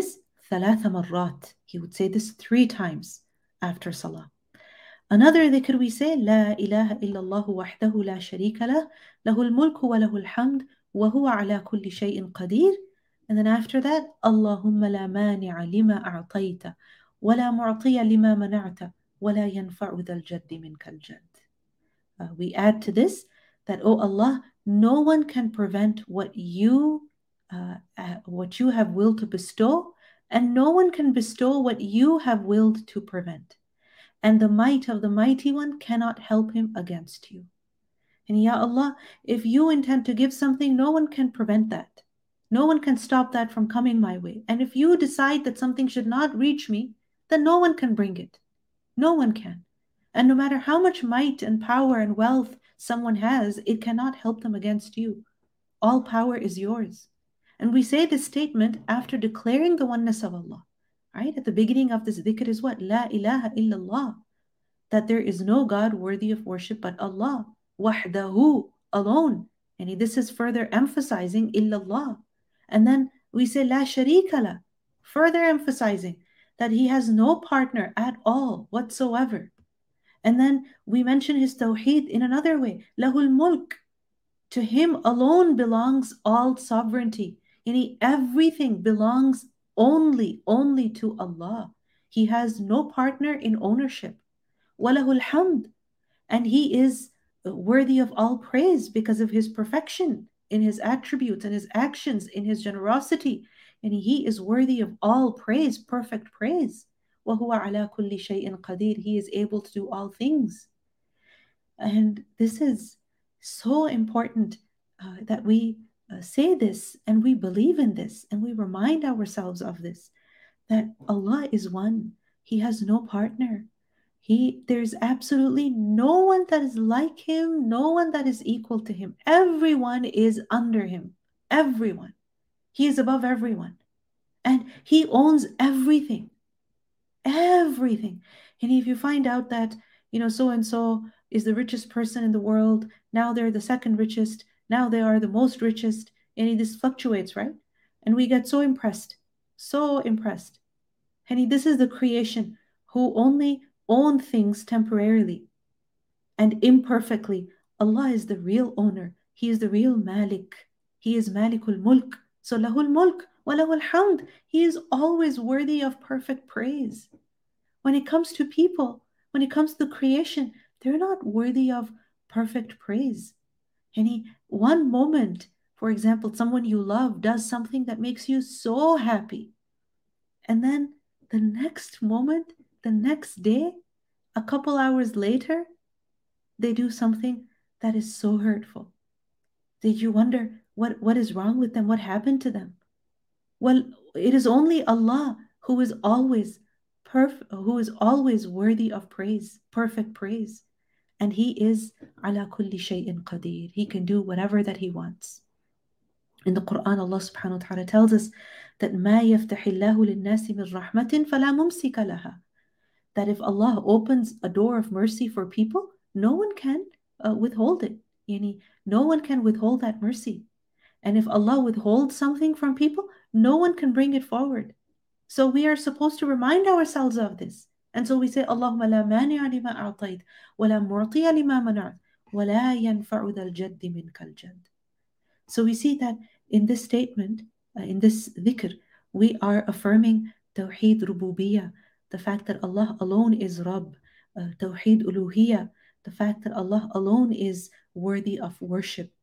ثلاث مرات. He would say this 3 times after salah. Another dhikr we say, لا إله إلا الله وحده لا شريك له له الملك وله الحمد وهو على كل شيء قدير. And then after that, اللهم لا مانع لما أعطيت ولا معطي لما منعت ولا ينفع ذا الجد منك الجد. We add to this that, oh Allah, no one can prevent what you have willed to bestow, and no one can bestow what you have willed to prevent. And the might of the Mighty One cannot help him against you. And Ya Allah, if you intend to give something, no one can prevent that. No one can stop that from coming my way. And if you decide that something should not reach me, then no one can bring it. No one can. And no matter how much might and power and wealth someone has, it cannot help them against you. All power is yours. And we say this statement after declaring the oneness of Allah. Right? At the beginning of this dhikr is what? La ilaha illallah. That there is no God worthy of worship but Allah. Wahdahu, alone. And this is further emphasizing illallah. And then we say la sharika la, further emphasizing that He has no partner at all whatsoever. And then we mention His tawheed in another way. Lahul mulk. To Him alone belongs all sovereignty. Everything belongs only to Allah. He has no partner in ownership. Walahul hamd. And He is worthy of all praise because of His perfection in His attributes and His actions, in His generosity. And He is worthy of all praise, perfect praise. وَهُوَ عَلَى كُلِّ شَيْءٍ قَدِيرٌ. He is able to do all things. And this is so important that we say this and we believe in this and we remind ourselves of this, that Allah is one. He has no partner. There's absolutely no one that is like Him, no one that is equal to Him. Everyone is under Him. Everyone. He is above everyone. And He owns everything. Everything. And if you find out that, so-and-so is the richest person in the world, now they're the second richest, now they are the most richest, and this fluctuates, right? And we get so impressed. And this is the creation who only own things temporarily and imperfectly. Allah is the real owner. He is the real Malik. He is Malikul Mulk. So lahul mulk wa lahul hamd. He is always worthy of perfect praise. When it comes to people, when it comes to the creation, they're not worthy of perfect praise. One moment, for example, someone you love does something that makes you so happy. And then the next moment, the next day, a couple hours later, they do something that is so hurtful. Did you wonder what is wrong with them? What happened to them? Well, it is only Allah who is always worthy of praise, perfect praise. And He is ala kulli shay'in qadir. He can do whatever that He wants. In the Quran, Allah subhanahu wa ta'ala tells us that مَا يَفْتَحِ اللَّهُ لِلنَّاسِ مِنْ رَحْمَةٍ فَلَا مُمْسِكَ لَهَا. That if Allah opens a door of mercy for people, no one can withhold it. No one can withhold that mercy. And if Allah withholds something from people, no one can bring it forward. So we are supposed to remind ourselves of this. And so we say, Allahumma la mani'a lima a'tayt, wa la mu'tiya lima mana'at, wa la yanfa'u dhal jaddi minkal jadd. So we see that in this statement, in this dhikr, we are affirming Tawheed Rububiyyah, the fact that Allah alone is Rabb, Tawheed Uluhiyyah, the fact that Allah alone is worthy of worship.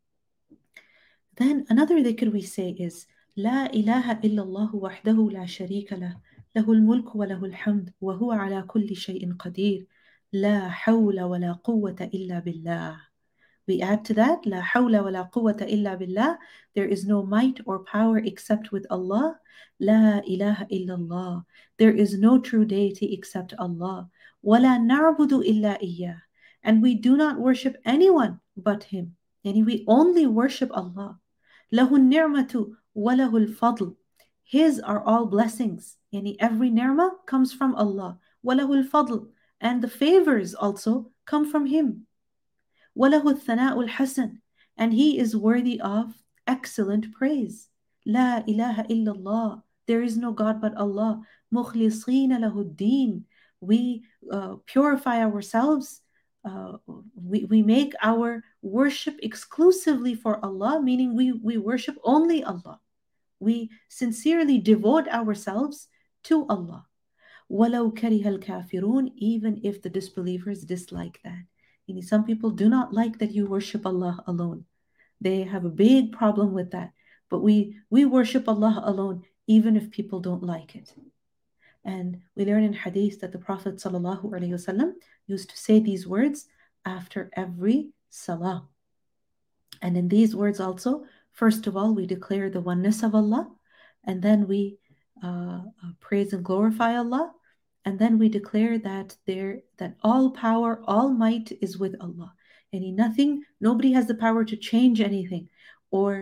Then another dhikr we say is, لا إله إلا الله وحده لا شريك له له الملك وله الحمد وهو على كل شيء قدير لا حول ولا قوة إلا بالله. We add to that, لا حول ولا قوة إلا بالله. There is no might or power except with Allah. لا إله إلا الله. There is no true deity except Allah. ولا نعبد إلا إياه. And we do not worship anyone but Him. And we only worship Allah. له النعمة وله الفضل. His are all blessings. Every ni'mah comes from Allah. وله الفضل. And the favors also come from Him. وله الثناء الحسن. And He is worthy of excellent praise. لا إله إلا الله. There is no God but Allah. مُخْلِصِينَ لَهُ الدِّينَ. We purify ourselves. We make our worship exclusively for Allah, meaning we worship only Allah. We sincerely devote ourselves to Allah. وَلَوْ كَرِهَ الْكَافِرُونَ. Even if the disbelievers dislike that. Some people do not like that you worship Allah alone. They have a big problem with that. But we worship Allah alone, even if people don't like it. And we learn in hadith that the Prophet ﷺ used to say these words after every salah. And in these words also, first of all, we declare the oneness of Allah, and then we praise and glorify Allah, and then we declare that all power, all might is with Allah. Nobody has the power to change anything, or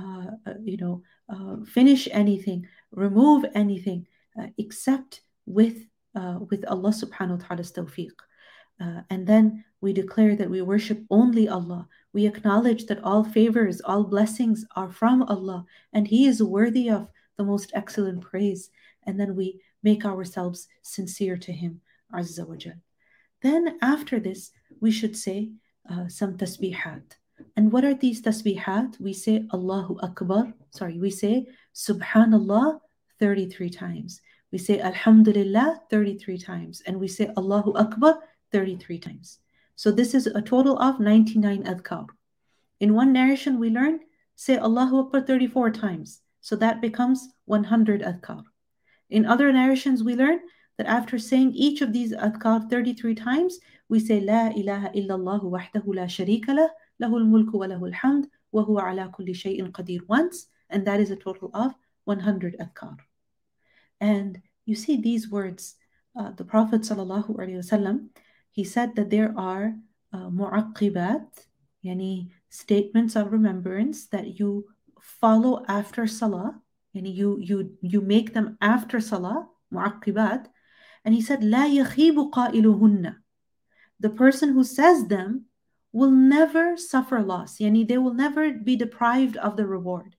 finish anything, remove anything, except with Allah subhanahu wa ta'ala's tawfiq. And then we declare that we worship only Allah. We acknowledge that all favors, all blessings are from Allah, and He is worthy of the most excellent praise. And then we make ourselves sincere to Him, Azza wa Jal. Then after this, we should say some tasbihat. And what are these tasbihat? We say Allahu Akbar. We say Subhanallah 33 times. We say Alhamdulillah 33 times. And we say Allahu Akbar 33 times. So this is a total of 99 adhkar. In one narration we learn, say Allahu Akbar 34 times. So that becomes 100 adhkar. In other narrations we learn that after saying each of these adhkar 33 times, we say La ilaha illallah wahdahu la sharika lah, lahul mulku wa lahul hamd, wa huwa ala kulli shay'in qadir once, and that is a total of 100 adhkar. And you see these words, the Prophet ﷺ, he said that there are mu'aqqibat, yani statements of remembrance that you follow after salah, yani you make them after salah, mu'aqqibat. And he said, لَا يَخِيبُ قَائِلُهُنَّ. The person who says them will never suffer loss, yani they will never be deprived of the reward.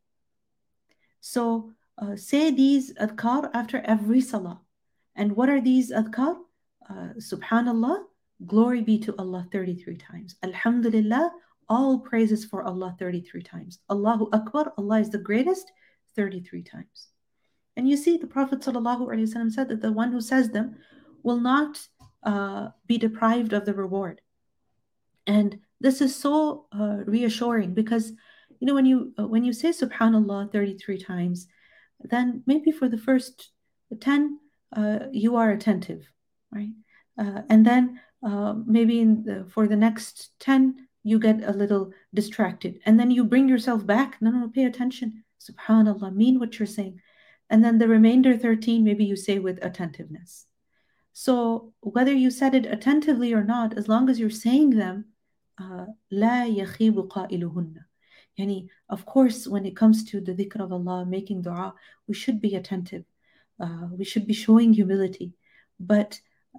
So say these adhkar after every salah. And what are these adhkar? Subhanallah, glory be to Allah 33 times. Alhamdulillah, all praises for Allah 33 times. Allahu Akbar, Allah is the greatest, 33 times. And you see, the Prophet ﷺ said that the one who says them will not be deprived of the reward. And this is so reassuring, because when you say Subhanallah 33 times, then maybe for the first 10 you are attentive, right? And then maybe for the next 10 you get a little distracted, and then you bring yourself back. No, pay attention. Subhanallah, mean what you're saying. And then the remainder 13, maybe you say with attentiveness. So whether you said it attentively or not, as long as you're saying them, la yakhibu qailuhunna. Yani, of course, when it comes to the dhikr of Allah, making dua, we should be attentive. We should be showing humility. But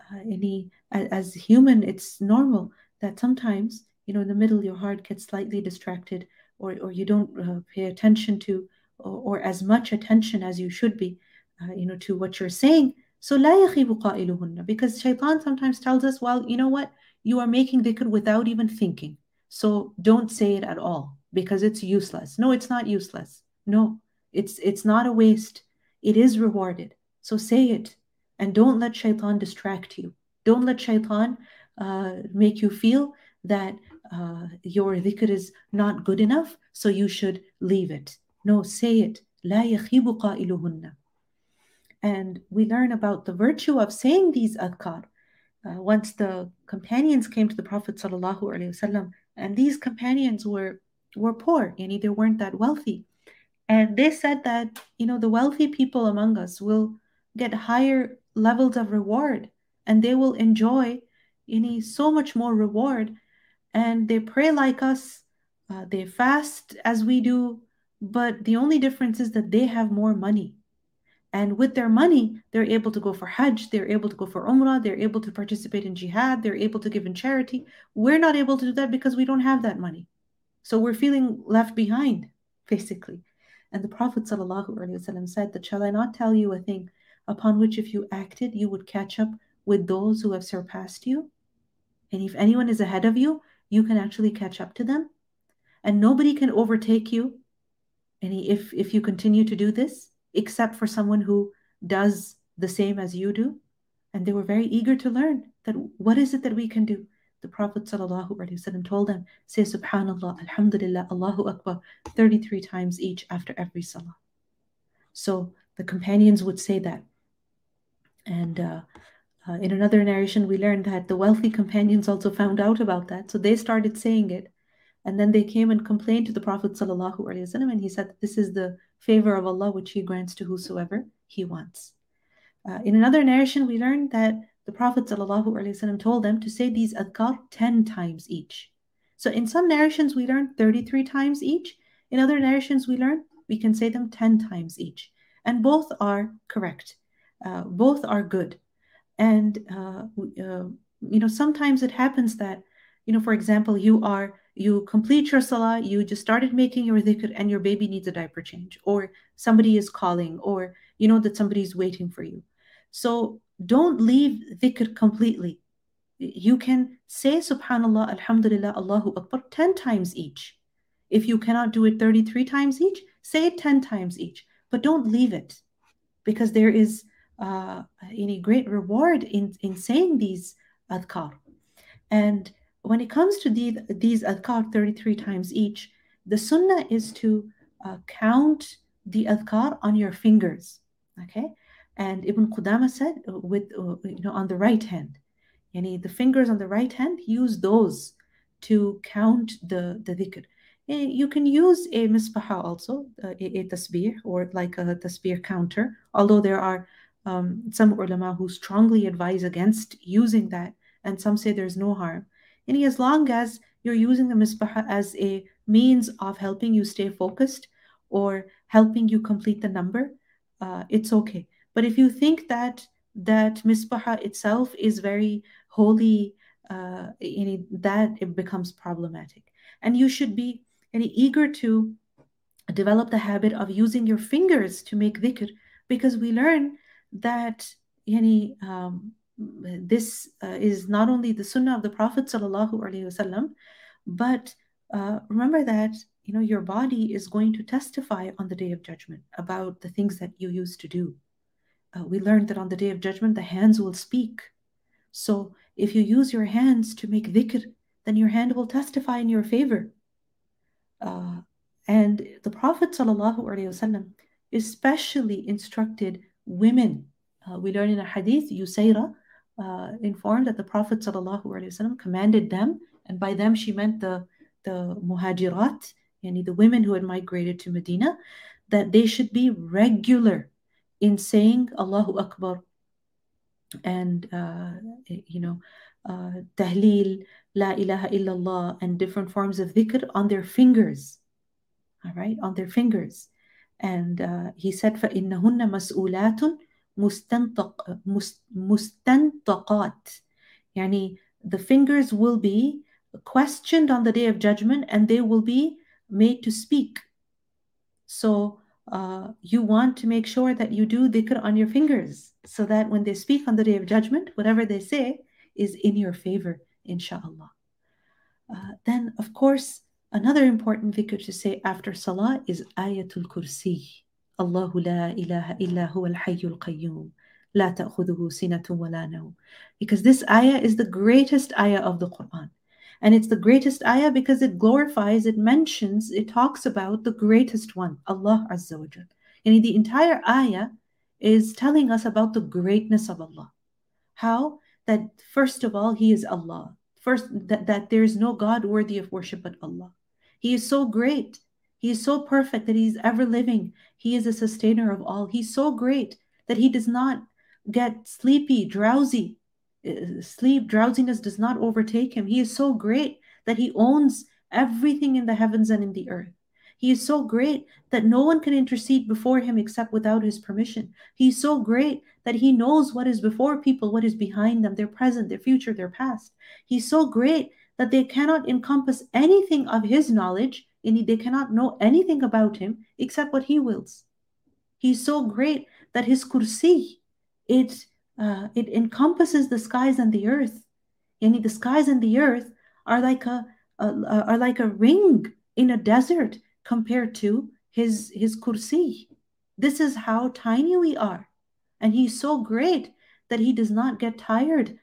as human, it's normal that sometimes, in the middle, your heart gets slightly distracted, or you don't pay attention to, or as much attention as you should be, to what you're saying. So la yakhibu qailuhunna, because shaitan sometimes tells us, well, you know what? You are making dhikr without even thinking. So don't say it at all, because it's useless. No, it's not useless. No, it's not a waste. It is rewarded. So say it, and don't let shaitan distract you. Don't let shaitan make you feel that your dhikr is not good enough, so you should leave it. No, say it. La yakhibu qailuhunna. And we learn about the virtue of saying these adhkar. Once the companions came to the Prophet ﷺ, and these companions were poor, they weren't that wealthy. And they said that, the wealthy people among us will get higher levels of reward, and they will enjoy so much more reward. And they pray like us, they fast as we do, but the only difference is that they have more money. And with their money, they're able to go for Hajj, they're able to go for Umrah, they're able to participate in jihad, they're able to give in charity. We're not able to do that because we don't have that money. So we're feeling left behind, basically. And the Prophet ﷺ said that, shall I not tell you a thing upon which if you acted, you would catch up with those who have surpassed you? And if anyone is ahead of you, you can actually catch up to them. And nobody can overtake you if you continue to do this, except for someone who does the same as you do. And they were very eager to learn that what is it that we can do. The Prophet ﷺ told them, say Subhanallah, Alhamdulillah, Allahu Akbar 33 times each after every salah. So the companions would say that. And in another narration, we learned that the wealthy companions also found out about that. So they started saying it. And then they came and complained to the Prophet ﷺ, and he said, this is the favor of Allah which he grants to whosoever he wants. In another narration, we learned that the Prophet ﷺ told them to say these adhkar 10 times each. So in some narrations, we learn 33 times each. In other narrations, we learn we can say them 10 times each. And both are correct. Both are good. And, sometimes it happens that, for example, you complete your salah, you just started making your dhikr and your baby needs a diaper change, or somebody is calling, or you know that somebody is waiting for you. So don't leave dhikr completely. You can say Subhanallah, Alhamdulillah, Allahu Akbar 10 times each. If you cannot do it 33 times each, say it 10 times each, but don't leave it, because there is any great reward in saying these adhkar. And when it comes to these adhkar 33 times each, the sunnah is to count the adhkar on your fingers, okay? And Ibn Qudama said with on the right hand, the fingers on the right hand, use those to count the dhikr. You can use a misbaha also, a tasbih, or like a tasbih counter, although there are some ulama who strongly advise against using that, and some say there's no harm. As long as you're using the misbaha as a means of helping you stay focused or helping you complete the number, it's okay. But if you think that misbaha itself is very holy, that it becomes problematic. And you should be eager to develop the habit of using your fingers to make dhikr, because we learn that this is not only the sunnah of the Prophet ﷺ, but remember that your body is going to testify on the Day of Judgment about the things that you used to do. We learned that on the Day of Judgment, the hands will speak. So if you use your hands to make dhikr, then your hand will testify in your favor. And the Prophet ﷺ especially instructed women. We learn in a hadith, Yusayra informed that the Prophet ﷺ commanded them, and by them she meant the muhajirat, the women who had migrated to Medina, that they should be regular in saying Allahu Akbar and tahleel, la ilaha illallah, and different forms of dhikr on their fingers. All right, on their fingers. And he said, فَإِنَّهُنَّ مَسْئُولَاتٌ مُسْتَنْطَقَاتٌ. The fingers will be questioned on the Day of Judgment, and they will be made to speak. So you want to make sure that you do dhikr on your fingers, so that when they speak on the Day of Judgment, whatever they say is in your favor, inshallah. Then, of course, another important dhikr to say after salah is Ayatul Kursi. Allahu la ilaha illa huwa al-hayyul qayyum. La ta'khudhuhu sinatun wa la nawm. Because this ayah is the greatest ayah of the Quran. And it's the greatest ayah because it glorifies, it mentions, it talks about the greatest one, Allah Azza wa Jal. The entire ayah is telling us about the greatness of Allah. How? That first of all, He is Allah. First, that there is no God worthy of worship but Allah. He is so great. He is so perfect that He is ever living. He is a sustainer of all. He's so great that He does not get sleepy, drowsy. Drowsiness does not overtake Him. He is so great that He owns everything in the heavens and in the earth. He is so great that no one can intercede before Him except without His permission. He is so great that He knows what is before people, what is behind them, their present, their future, their past. He's so great that they cannot encompass anything of His knowledge and they cannot know anything about him except what he wills. He's so great that his kursi, it encompasses the skies and the earth. Yani the skies and the earth are like a ring in a desert compared to his kursi. This is how tiny we are, and he's so great that he does not get tired,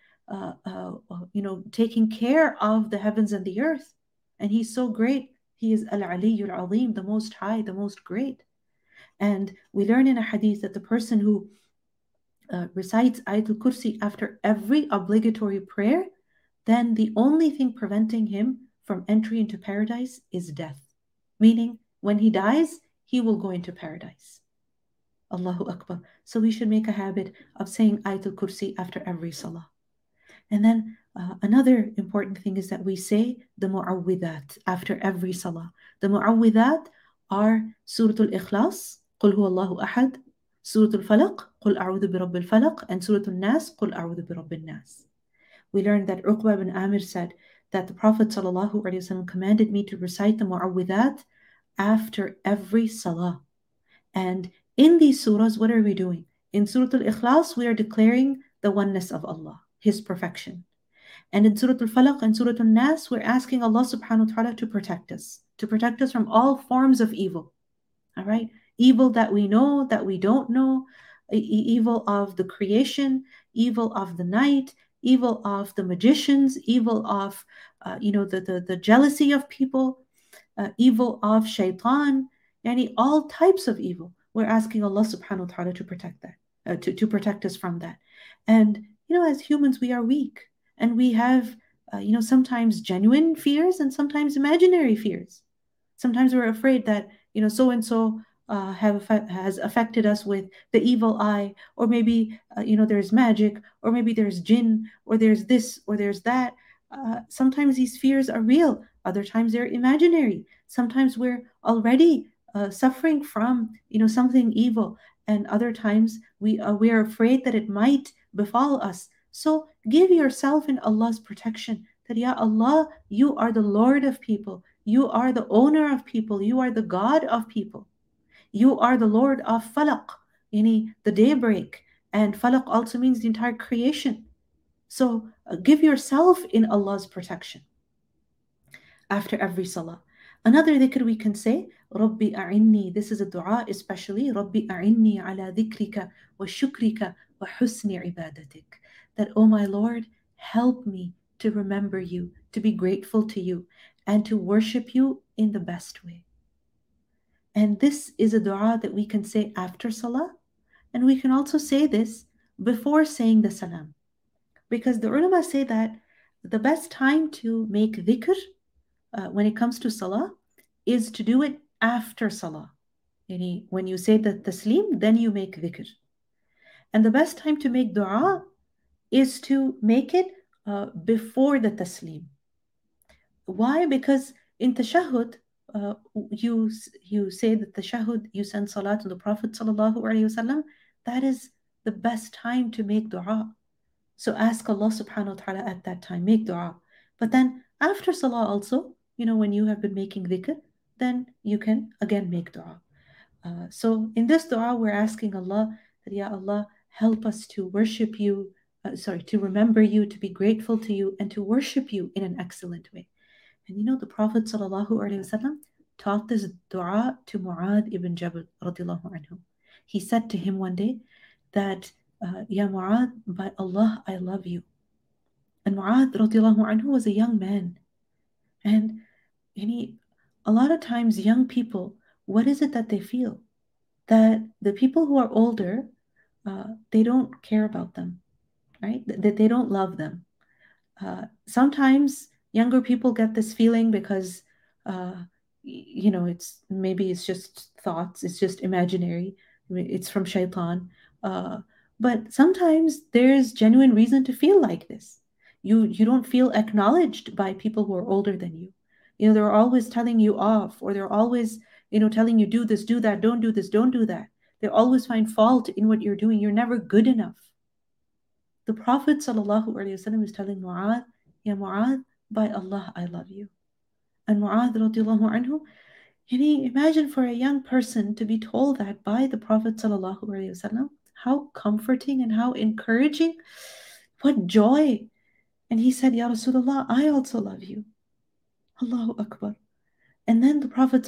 taking care of the heavens and the earth. And he's so great. He is Al-Aliyyul Azim, the Most High, the Most Great. And we learn in a hadith that the person who recites Ayatul Kursi after every obligatory prayer, then the only thing preventing him from entry into paradise is death. Meaning, when he dies, he will go into paradise. Allahu Akbar. So we should make a habit of saying Ayatul Kursi after every salah. And then another important thing is that we say the mu'awwidat after every salah. The mu'awwidat are Surah Al-Ikhlas, قل هو الله أحد, Surah Al-Falaq, قل أعوذ برب الفلق, and Surah Al-Nas, قل أعوذ برب الناس. We learned that Uqba bin Amir said that the Prophet ﷺ commanded me to recite the mu'awwidat after every salah. And in these surahs, what are we doing? In Surah Al-Ikhlas, we are declaring the oneness of Allah, His perfection. And in Surah Al-Falaq and Surah Al-Nas, we're asking Allah subhanahu wa ta'ala to protect us from all forms of evil. All right? Evil that we know, that we don't know, evil of the creation, evil of the night, evil of the magicians, evil of the jealousy of people, evil of shaitan, yani all types of evil. We're asking Allah subhanahu wa ta'ala to protect that, to protect us from that. And as humans, we are weak, and we have sometimes genuine fears and sometimes imaginary fears. Sometimes we're afraid that so and so has affected us with the evil eye, or maybe there's magic, or maybe there's jinn, or there's this, or there's that. Sometimes these fears are real. Other times they're imaginary. Sometimes we're already suffering from something evil, and other times we are afraid that it might befall us. So give yourself in Allah's protection, that Ya Allah, you are the Lord of people, you are the owner of people, you are the God of people, you are the Lord of Falaq, the daybreak, and Falaq also means the entire creation. So give yourself in Allah's protection after every salah. Another dhikr we can say, Rabbi a'inni. This is a dua especially, Rabbi a'inni ala dhikrika wa shukrika wa husni ibadatik. That, oh my Lord, help me to remember you, to be grateful to you, and to worship you in the best way. And this is a dua that we can say after salah, and we can also say this before saying the salam. Because the ulama say that the best time to make dhikr when it comes to salah is to do it after salah. When you say the taslim, then you make dhikr. And the best time to make dua is to make it before the taslim. Why? Because in tashahhud, you say that tashahhud, you send salat to the Prophet ﷺ. That is the best time to make dua. So ask Allah subhanahu wa ta'ala at that time, make dua. But then after salah also, when you have been making dhikr, then you can again make dua. So in this dua, we're asking Allah that, Ya Allah, help us to worship you, to remember you, to be grateful to you, and to worship you in an excellent way. And the Prophet ﷺ taught this dua to Mu'adh ibn Jabal radiallahu anhu. He said to him one day that, Ya Mu'adh, by Allah, I love you. And Mu'adh radiallahu anhu was a young man. And a lot of times young people, what is it that they feel? That the people who are older, they don't care about them, right? That they don't love them. Sometimes younger people get this feeling because, it's just thoughts, it's just imaginary, it's from shaitan. But sometimes there's genuine reason to feel like this. You don't feel acknowledged by people who are older than you. They're always telling you off, or they're always, telling you do this, do that, don't do this, don't do that. They always find fault in what you're doing. You're never good enough. The Prophet ﷺ is telling Mu'adh, Ya Mu'adh, by Allah, I love you. And Mu'adh radiallahu anhu, Imagine for a young person to be told that by the Prophet ﷺ, how comforting and how encouraging, what joy. And he said, Ya Rasulullah, I also love you. Allahu Akbar. And then the Prophet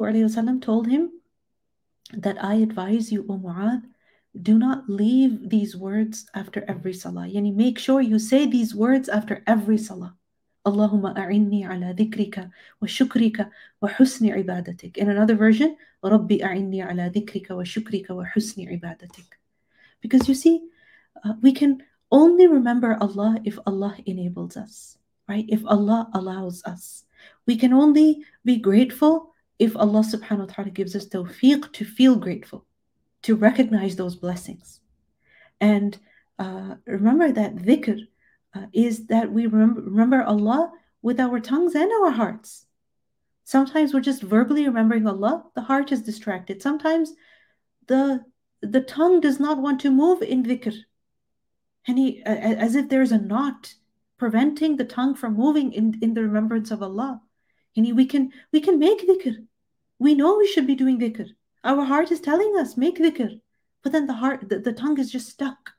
ﷺ told him that I advise you, O Mu'adh, do not leave these words after every salah. Yani make sure you say these words after every salah. Allahumma a'inni ala dhikrika wa shukrika wa husni ibadatik. In another version, Rabbi a'inni ala dhikrika wa shukrika wa husni ibadatik. Because you see, we can only remember Allah if Allah enables us, right? If Allah allows us. We can only be grateful if Allah subhanahu wa ta'ala gives us tawfiq to feel grateful, to recognize those blessings. And remember that dhikr is that we remember Allah with our tongues and our hearts. Sometimes we're just verbally remembering Allah, the heart is distracted. Sometimes the tongue does not want to move in dhikr. And as if there's a knot preventing the tongue from moving in the remembrance of Allah. And we can make dhikr. We know we should be doing dhikr. Our heart is telling us, make dhikr. But then the tongue is just stuck.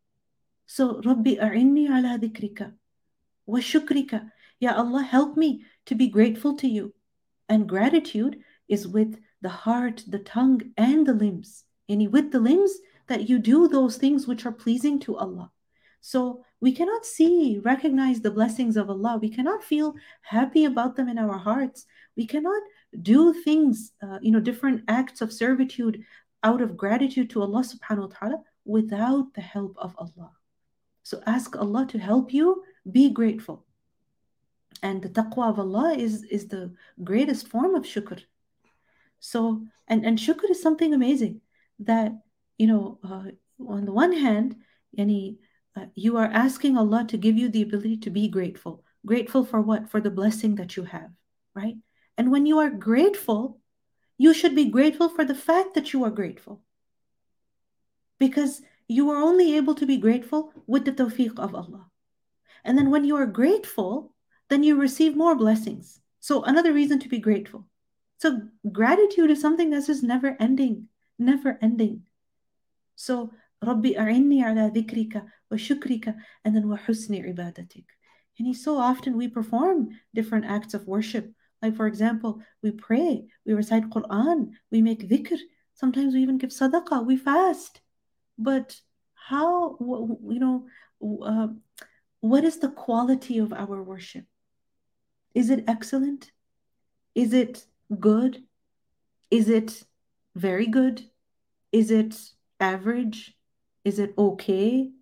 So, Rabbi a'inni ala dhikrika wa shukrika. Ya Allah, help me to be grateful to you. And gratitude is with the heart, the tongue, and the limbs. And with the limbs, that you do those things which are pleasing to Allah. So we cannot recognize the blessings of Allah. We cannot feel happy about them in our hearts. We cannot do things, different acts of servitude out of gratitude to Allah subhanahu wa ta'ala without the help of Allah. So ask Allah to help you be grateful. And the taqwa of Allah is the greatest form of shukr. So, and shukr is something amazing that, on the one hand, you are asking Allah to give you the ability to be grateful. Grateful for what? For the blessing that you have, right? And when you are grateful, you should be grateful for the fact that you are grateful. Because you are only able to be grateful with the tawfiq of Allah. And then when you are grateful, then you receive more blessings. So another reason to be grateful. So gratitude is something that's just never ending. So Rabbi a'inni ala dhikrika wa shukrika, and then wa husni ibadatik. And so often we perform different acts of worship. Like for example, we pray, we recite Quran, we make dhikr. Sometimes we even give sadaqah, we fast. But how, what is the quality of our worship? Is it excellent? Is it good? Is it very good? Is it average? Is it okay?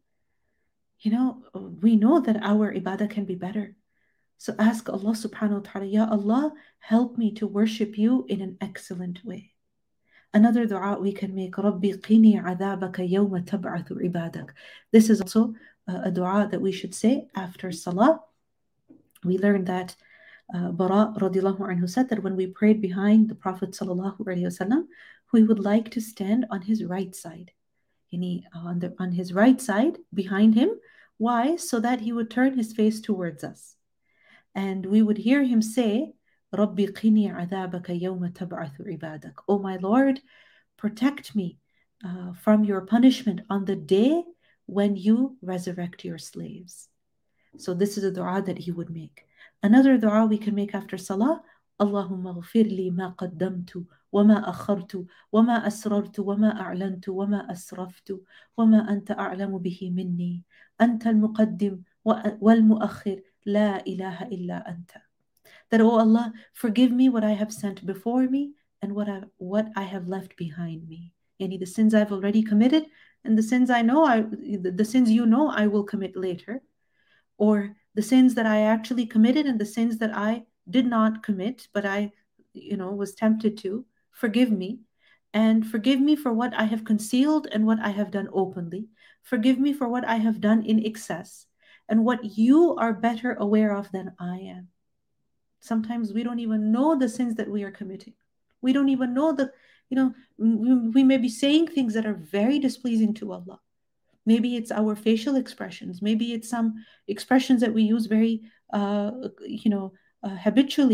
We know that our ibadah can be better. So ask Allah subhanahu wa ta'ala, Ya Allah, help me to worship you in an excellent way. Another dua we can make, Rabbi qini adhabaka yawma tab'athu ibadak. This is also a dua that we should say after salah. We learned that Bara radiallahu anhu said that when we prayed behind the Prophet sallallahu alaihi wasallam, we would like to stand on his right side. On his right side, behind him. Why? So that he would turn his face towards us. And we would hear him say, Rabbi qini adhabaka yawma tab'athu ibadak. Oh my Lord, protect me from your punishment on the day when you resurrect your slaves. So this is a dua that he would make. Another dua we can make after salah, Allahumma ghfir li ma qaddamtu wa ma akhartu wa ma asrartu wa ma a'lantu wa ma asraftu wa ma anta a'lamu bihi minni anta al-muqaddim wal mu'akhir la ilaha illa anta. That, oh Allah, forgive me what I have sent before me and what I have left behind me. The sins I've already committed and the sins the sins I will commit later, or the sins that I actually committed and the sins that I did not commit, but I, was tempted to. Forgive me, and forgive me for what I have concealed and what I have done openly. Forgive me for what I have done in excess and what you are better aware of than I am. Sometimes we don't even know the sins that we are committing. We don't even know we may be saying things that are very displeasing to Allah. Maybe it's our facial expressions. Maybe it's some expressions that we use very, habitually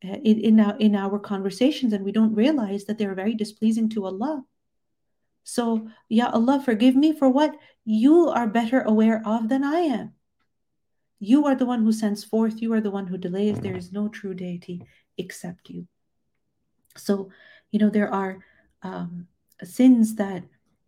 in our conversations, and we don't realize that they're very displeasing to Allah. So, Ya Allah, forgive me for what you are better aware of than I am. You are the one who sends forth, you are the one who delays. There is no true deity except you. So, there are sins that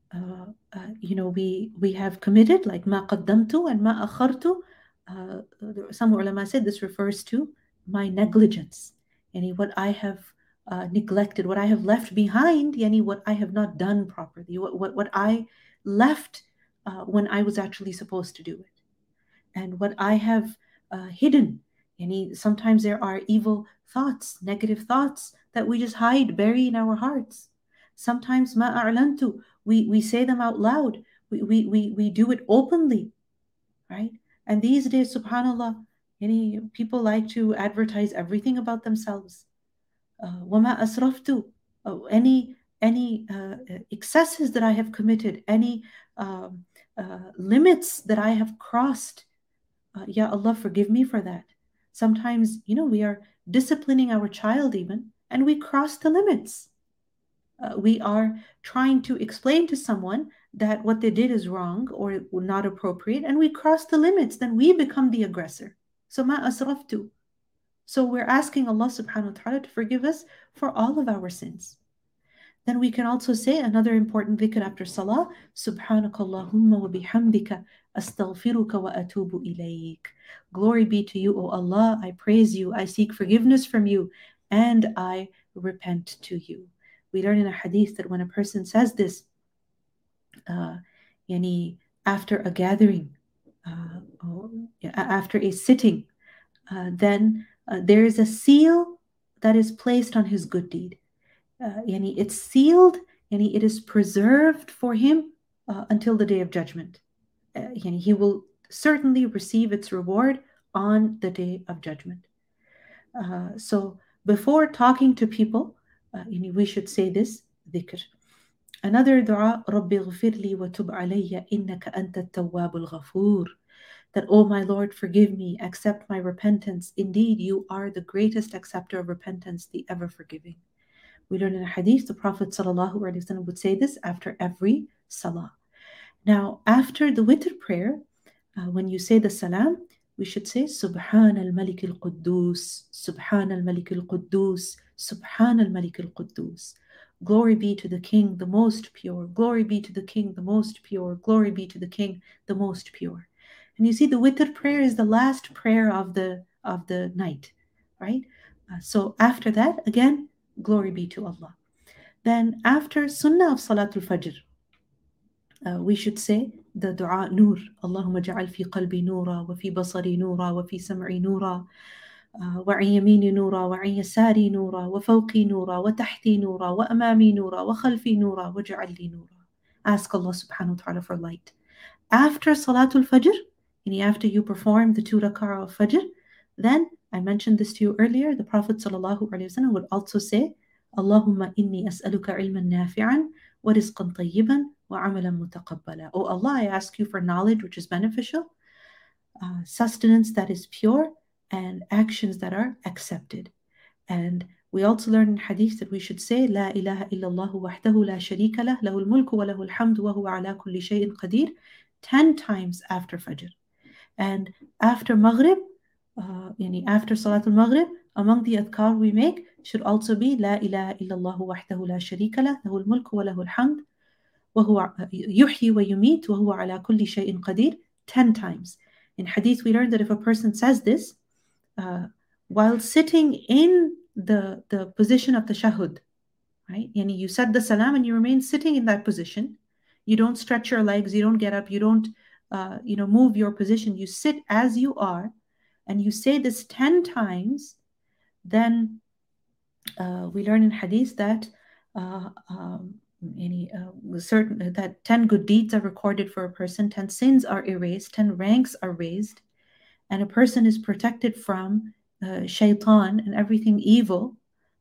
we have committed, like ma qaddamtu and ma akhartu. Some ulama said this refers to my negligence, what I have neglected, what I have left behind, what I have not done properly, what I left when I was actually supposed to do it, and what I have hidden. Sometimes there are evil thoughts, negative thoughts that we just hide, bury in our hearts. Sometimes ma a'lantu, we say them out loud. We do it openly, right? And these days, subhanallah, people like to advertise everything about themselves. Wama asraftu, any excesses that I have committed, any limits that I have crossed. Ya Allah, forgive me for that. Sometimes, we are disciplining our child even, and we cross the limits. We are trying to explain to someone that what they did is wrong or not appropriate, and we cross the limits, then we become the aggressor. So ma asraftu. So we're asking Allah subhanahu wa ta'ala to forgive us for all of our sins. Then we can also say another important dhikr after salah, Subhanakallahumma wa bihamdika astaghfiruka wa atubu ilayk. Glory be to you, O Allah, I praise you, I seek forgiveness from you, and I repent to you. We learn in a hadith that when a person says this, after a gathering, after a sitting, then there is a seal that is placed on his good deed. It's sealed, it is preserved for him until the day of judgment. He will certainly receive its reward on the day of judgment. So before talking to people, we should say this dhikr. Another dua, Rabbi ghfirli wa tub alayya innaka anta at-tawwabul ghafur. That, oh my Lord, forgive me, accept my repentance. Indeed, you are the greatest acceptor of repentance, the ever forgiving. We learn in a hadith, the Prophet ﷺ would say this after every salah. Now, after the witr prayer, when you say the salam, we should say, Subhan al-Malik al-Quddus, Subhan al-Malik al-Quddus, Subhan al-Malik al-Quddus. Glory be to the King, the most pure. Glory be to the King, the most pure. Glory be to the King, the most pure. And you see, the witr prayer is the last prayer of the night, right? So after that, again, glory be to Allah. Then after sunnah of Salatul Fajr, we should say the dua Nur. Allahumma ja'al fi qalbi nura, wa fi basari nura, wa fi sam'i nura, wa an yamini nura, wa an yasari nura, wa fawqi nura, wa tahti nura, wa amami nura, wa khalfi nura, wa ja'al li nura. Ask Allah subhanahu wa ta'ala for light. After Salatul Fajr, after you perform the 2 rak'ah of Fajr, then, I mentioned this to you earlier, the Prophet ﷺ would also say, Allahumma inni as'aluka ilman nafi'an wa rizqan tayyiban wa amalan mutaqabbala. Oh Allah, I ask you for knowledge which is beneficial, sustenance that is pure, and actions that are accepted. And we also learn in hadith that we should say, La ilaha illallah wahdahu la sharika lah, lahul mulku wa lahul hamdu wa huwa ala kulli shay'in qadir, 10 times after Fajr. And after Maghrib, after Salatul Maghrib, among the adhkar we make should also be La ilaha illallah wahdahu la sharika lah, lahul mulku wa lahul hamd, wa huwa yuhyi wa yumit, wa huwa ala kulli shay'in qadir, 10 times. In hadith we learned that if a person says this, while sitting in the position of tashahhud, right? You said the salam and you remain sitting in that position. You don't stretch your legs, you don't get up, you don't move your position. You sit as you are, and you say this 10 times. Then we learn in hadith that that 10 good deeds are recorded for a person, 10 sins are erased, 10 ranks are raised, and a person is protected from shaitan and everything evil.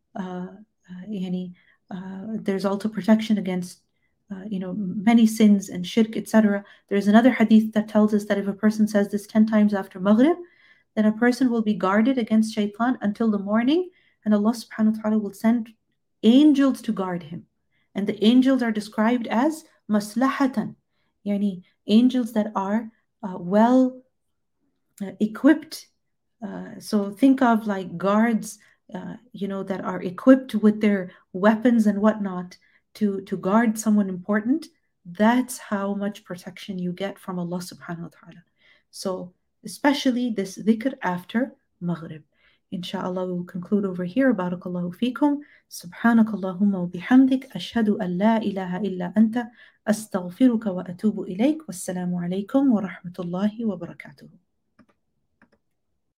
There's also protection against many sins and shirk, etc. There's another hadith that tells us that if a person says this 10 times after Maghrib, then a person will be guarded against shaitan until the morning, and Allah subhanahu wa ta'ala will send angels to guard him. And the angels are described as maslahatan, yani angels that are well equipped. So think of like guards, that are equipped with their weapons and whatnot to guard someone important. That's how much protection you get from Allah subhanahu wa ta'ala. So especially this dhikr after Maghrib. Inshallah, we will conclude over here. Barakallahu feekum. Subhanakallahumma wa bihamdik. Ashhadu an la ilaha illa anta. Astaghfiruka wa atubu ilayk. Wassalamu alaikum wa rahmatullahi wa barakatuh.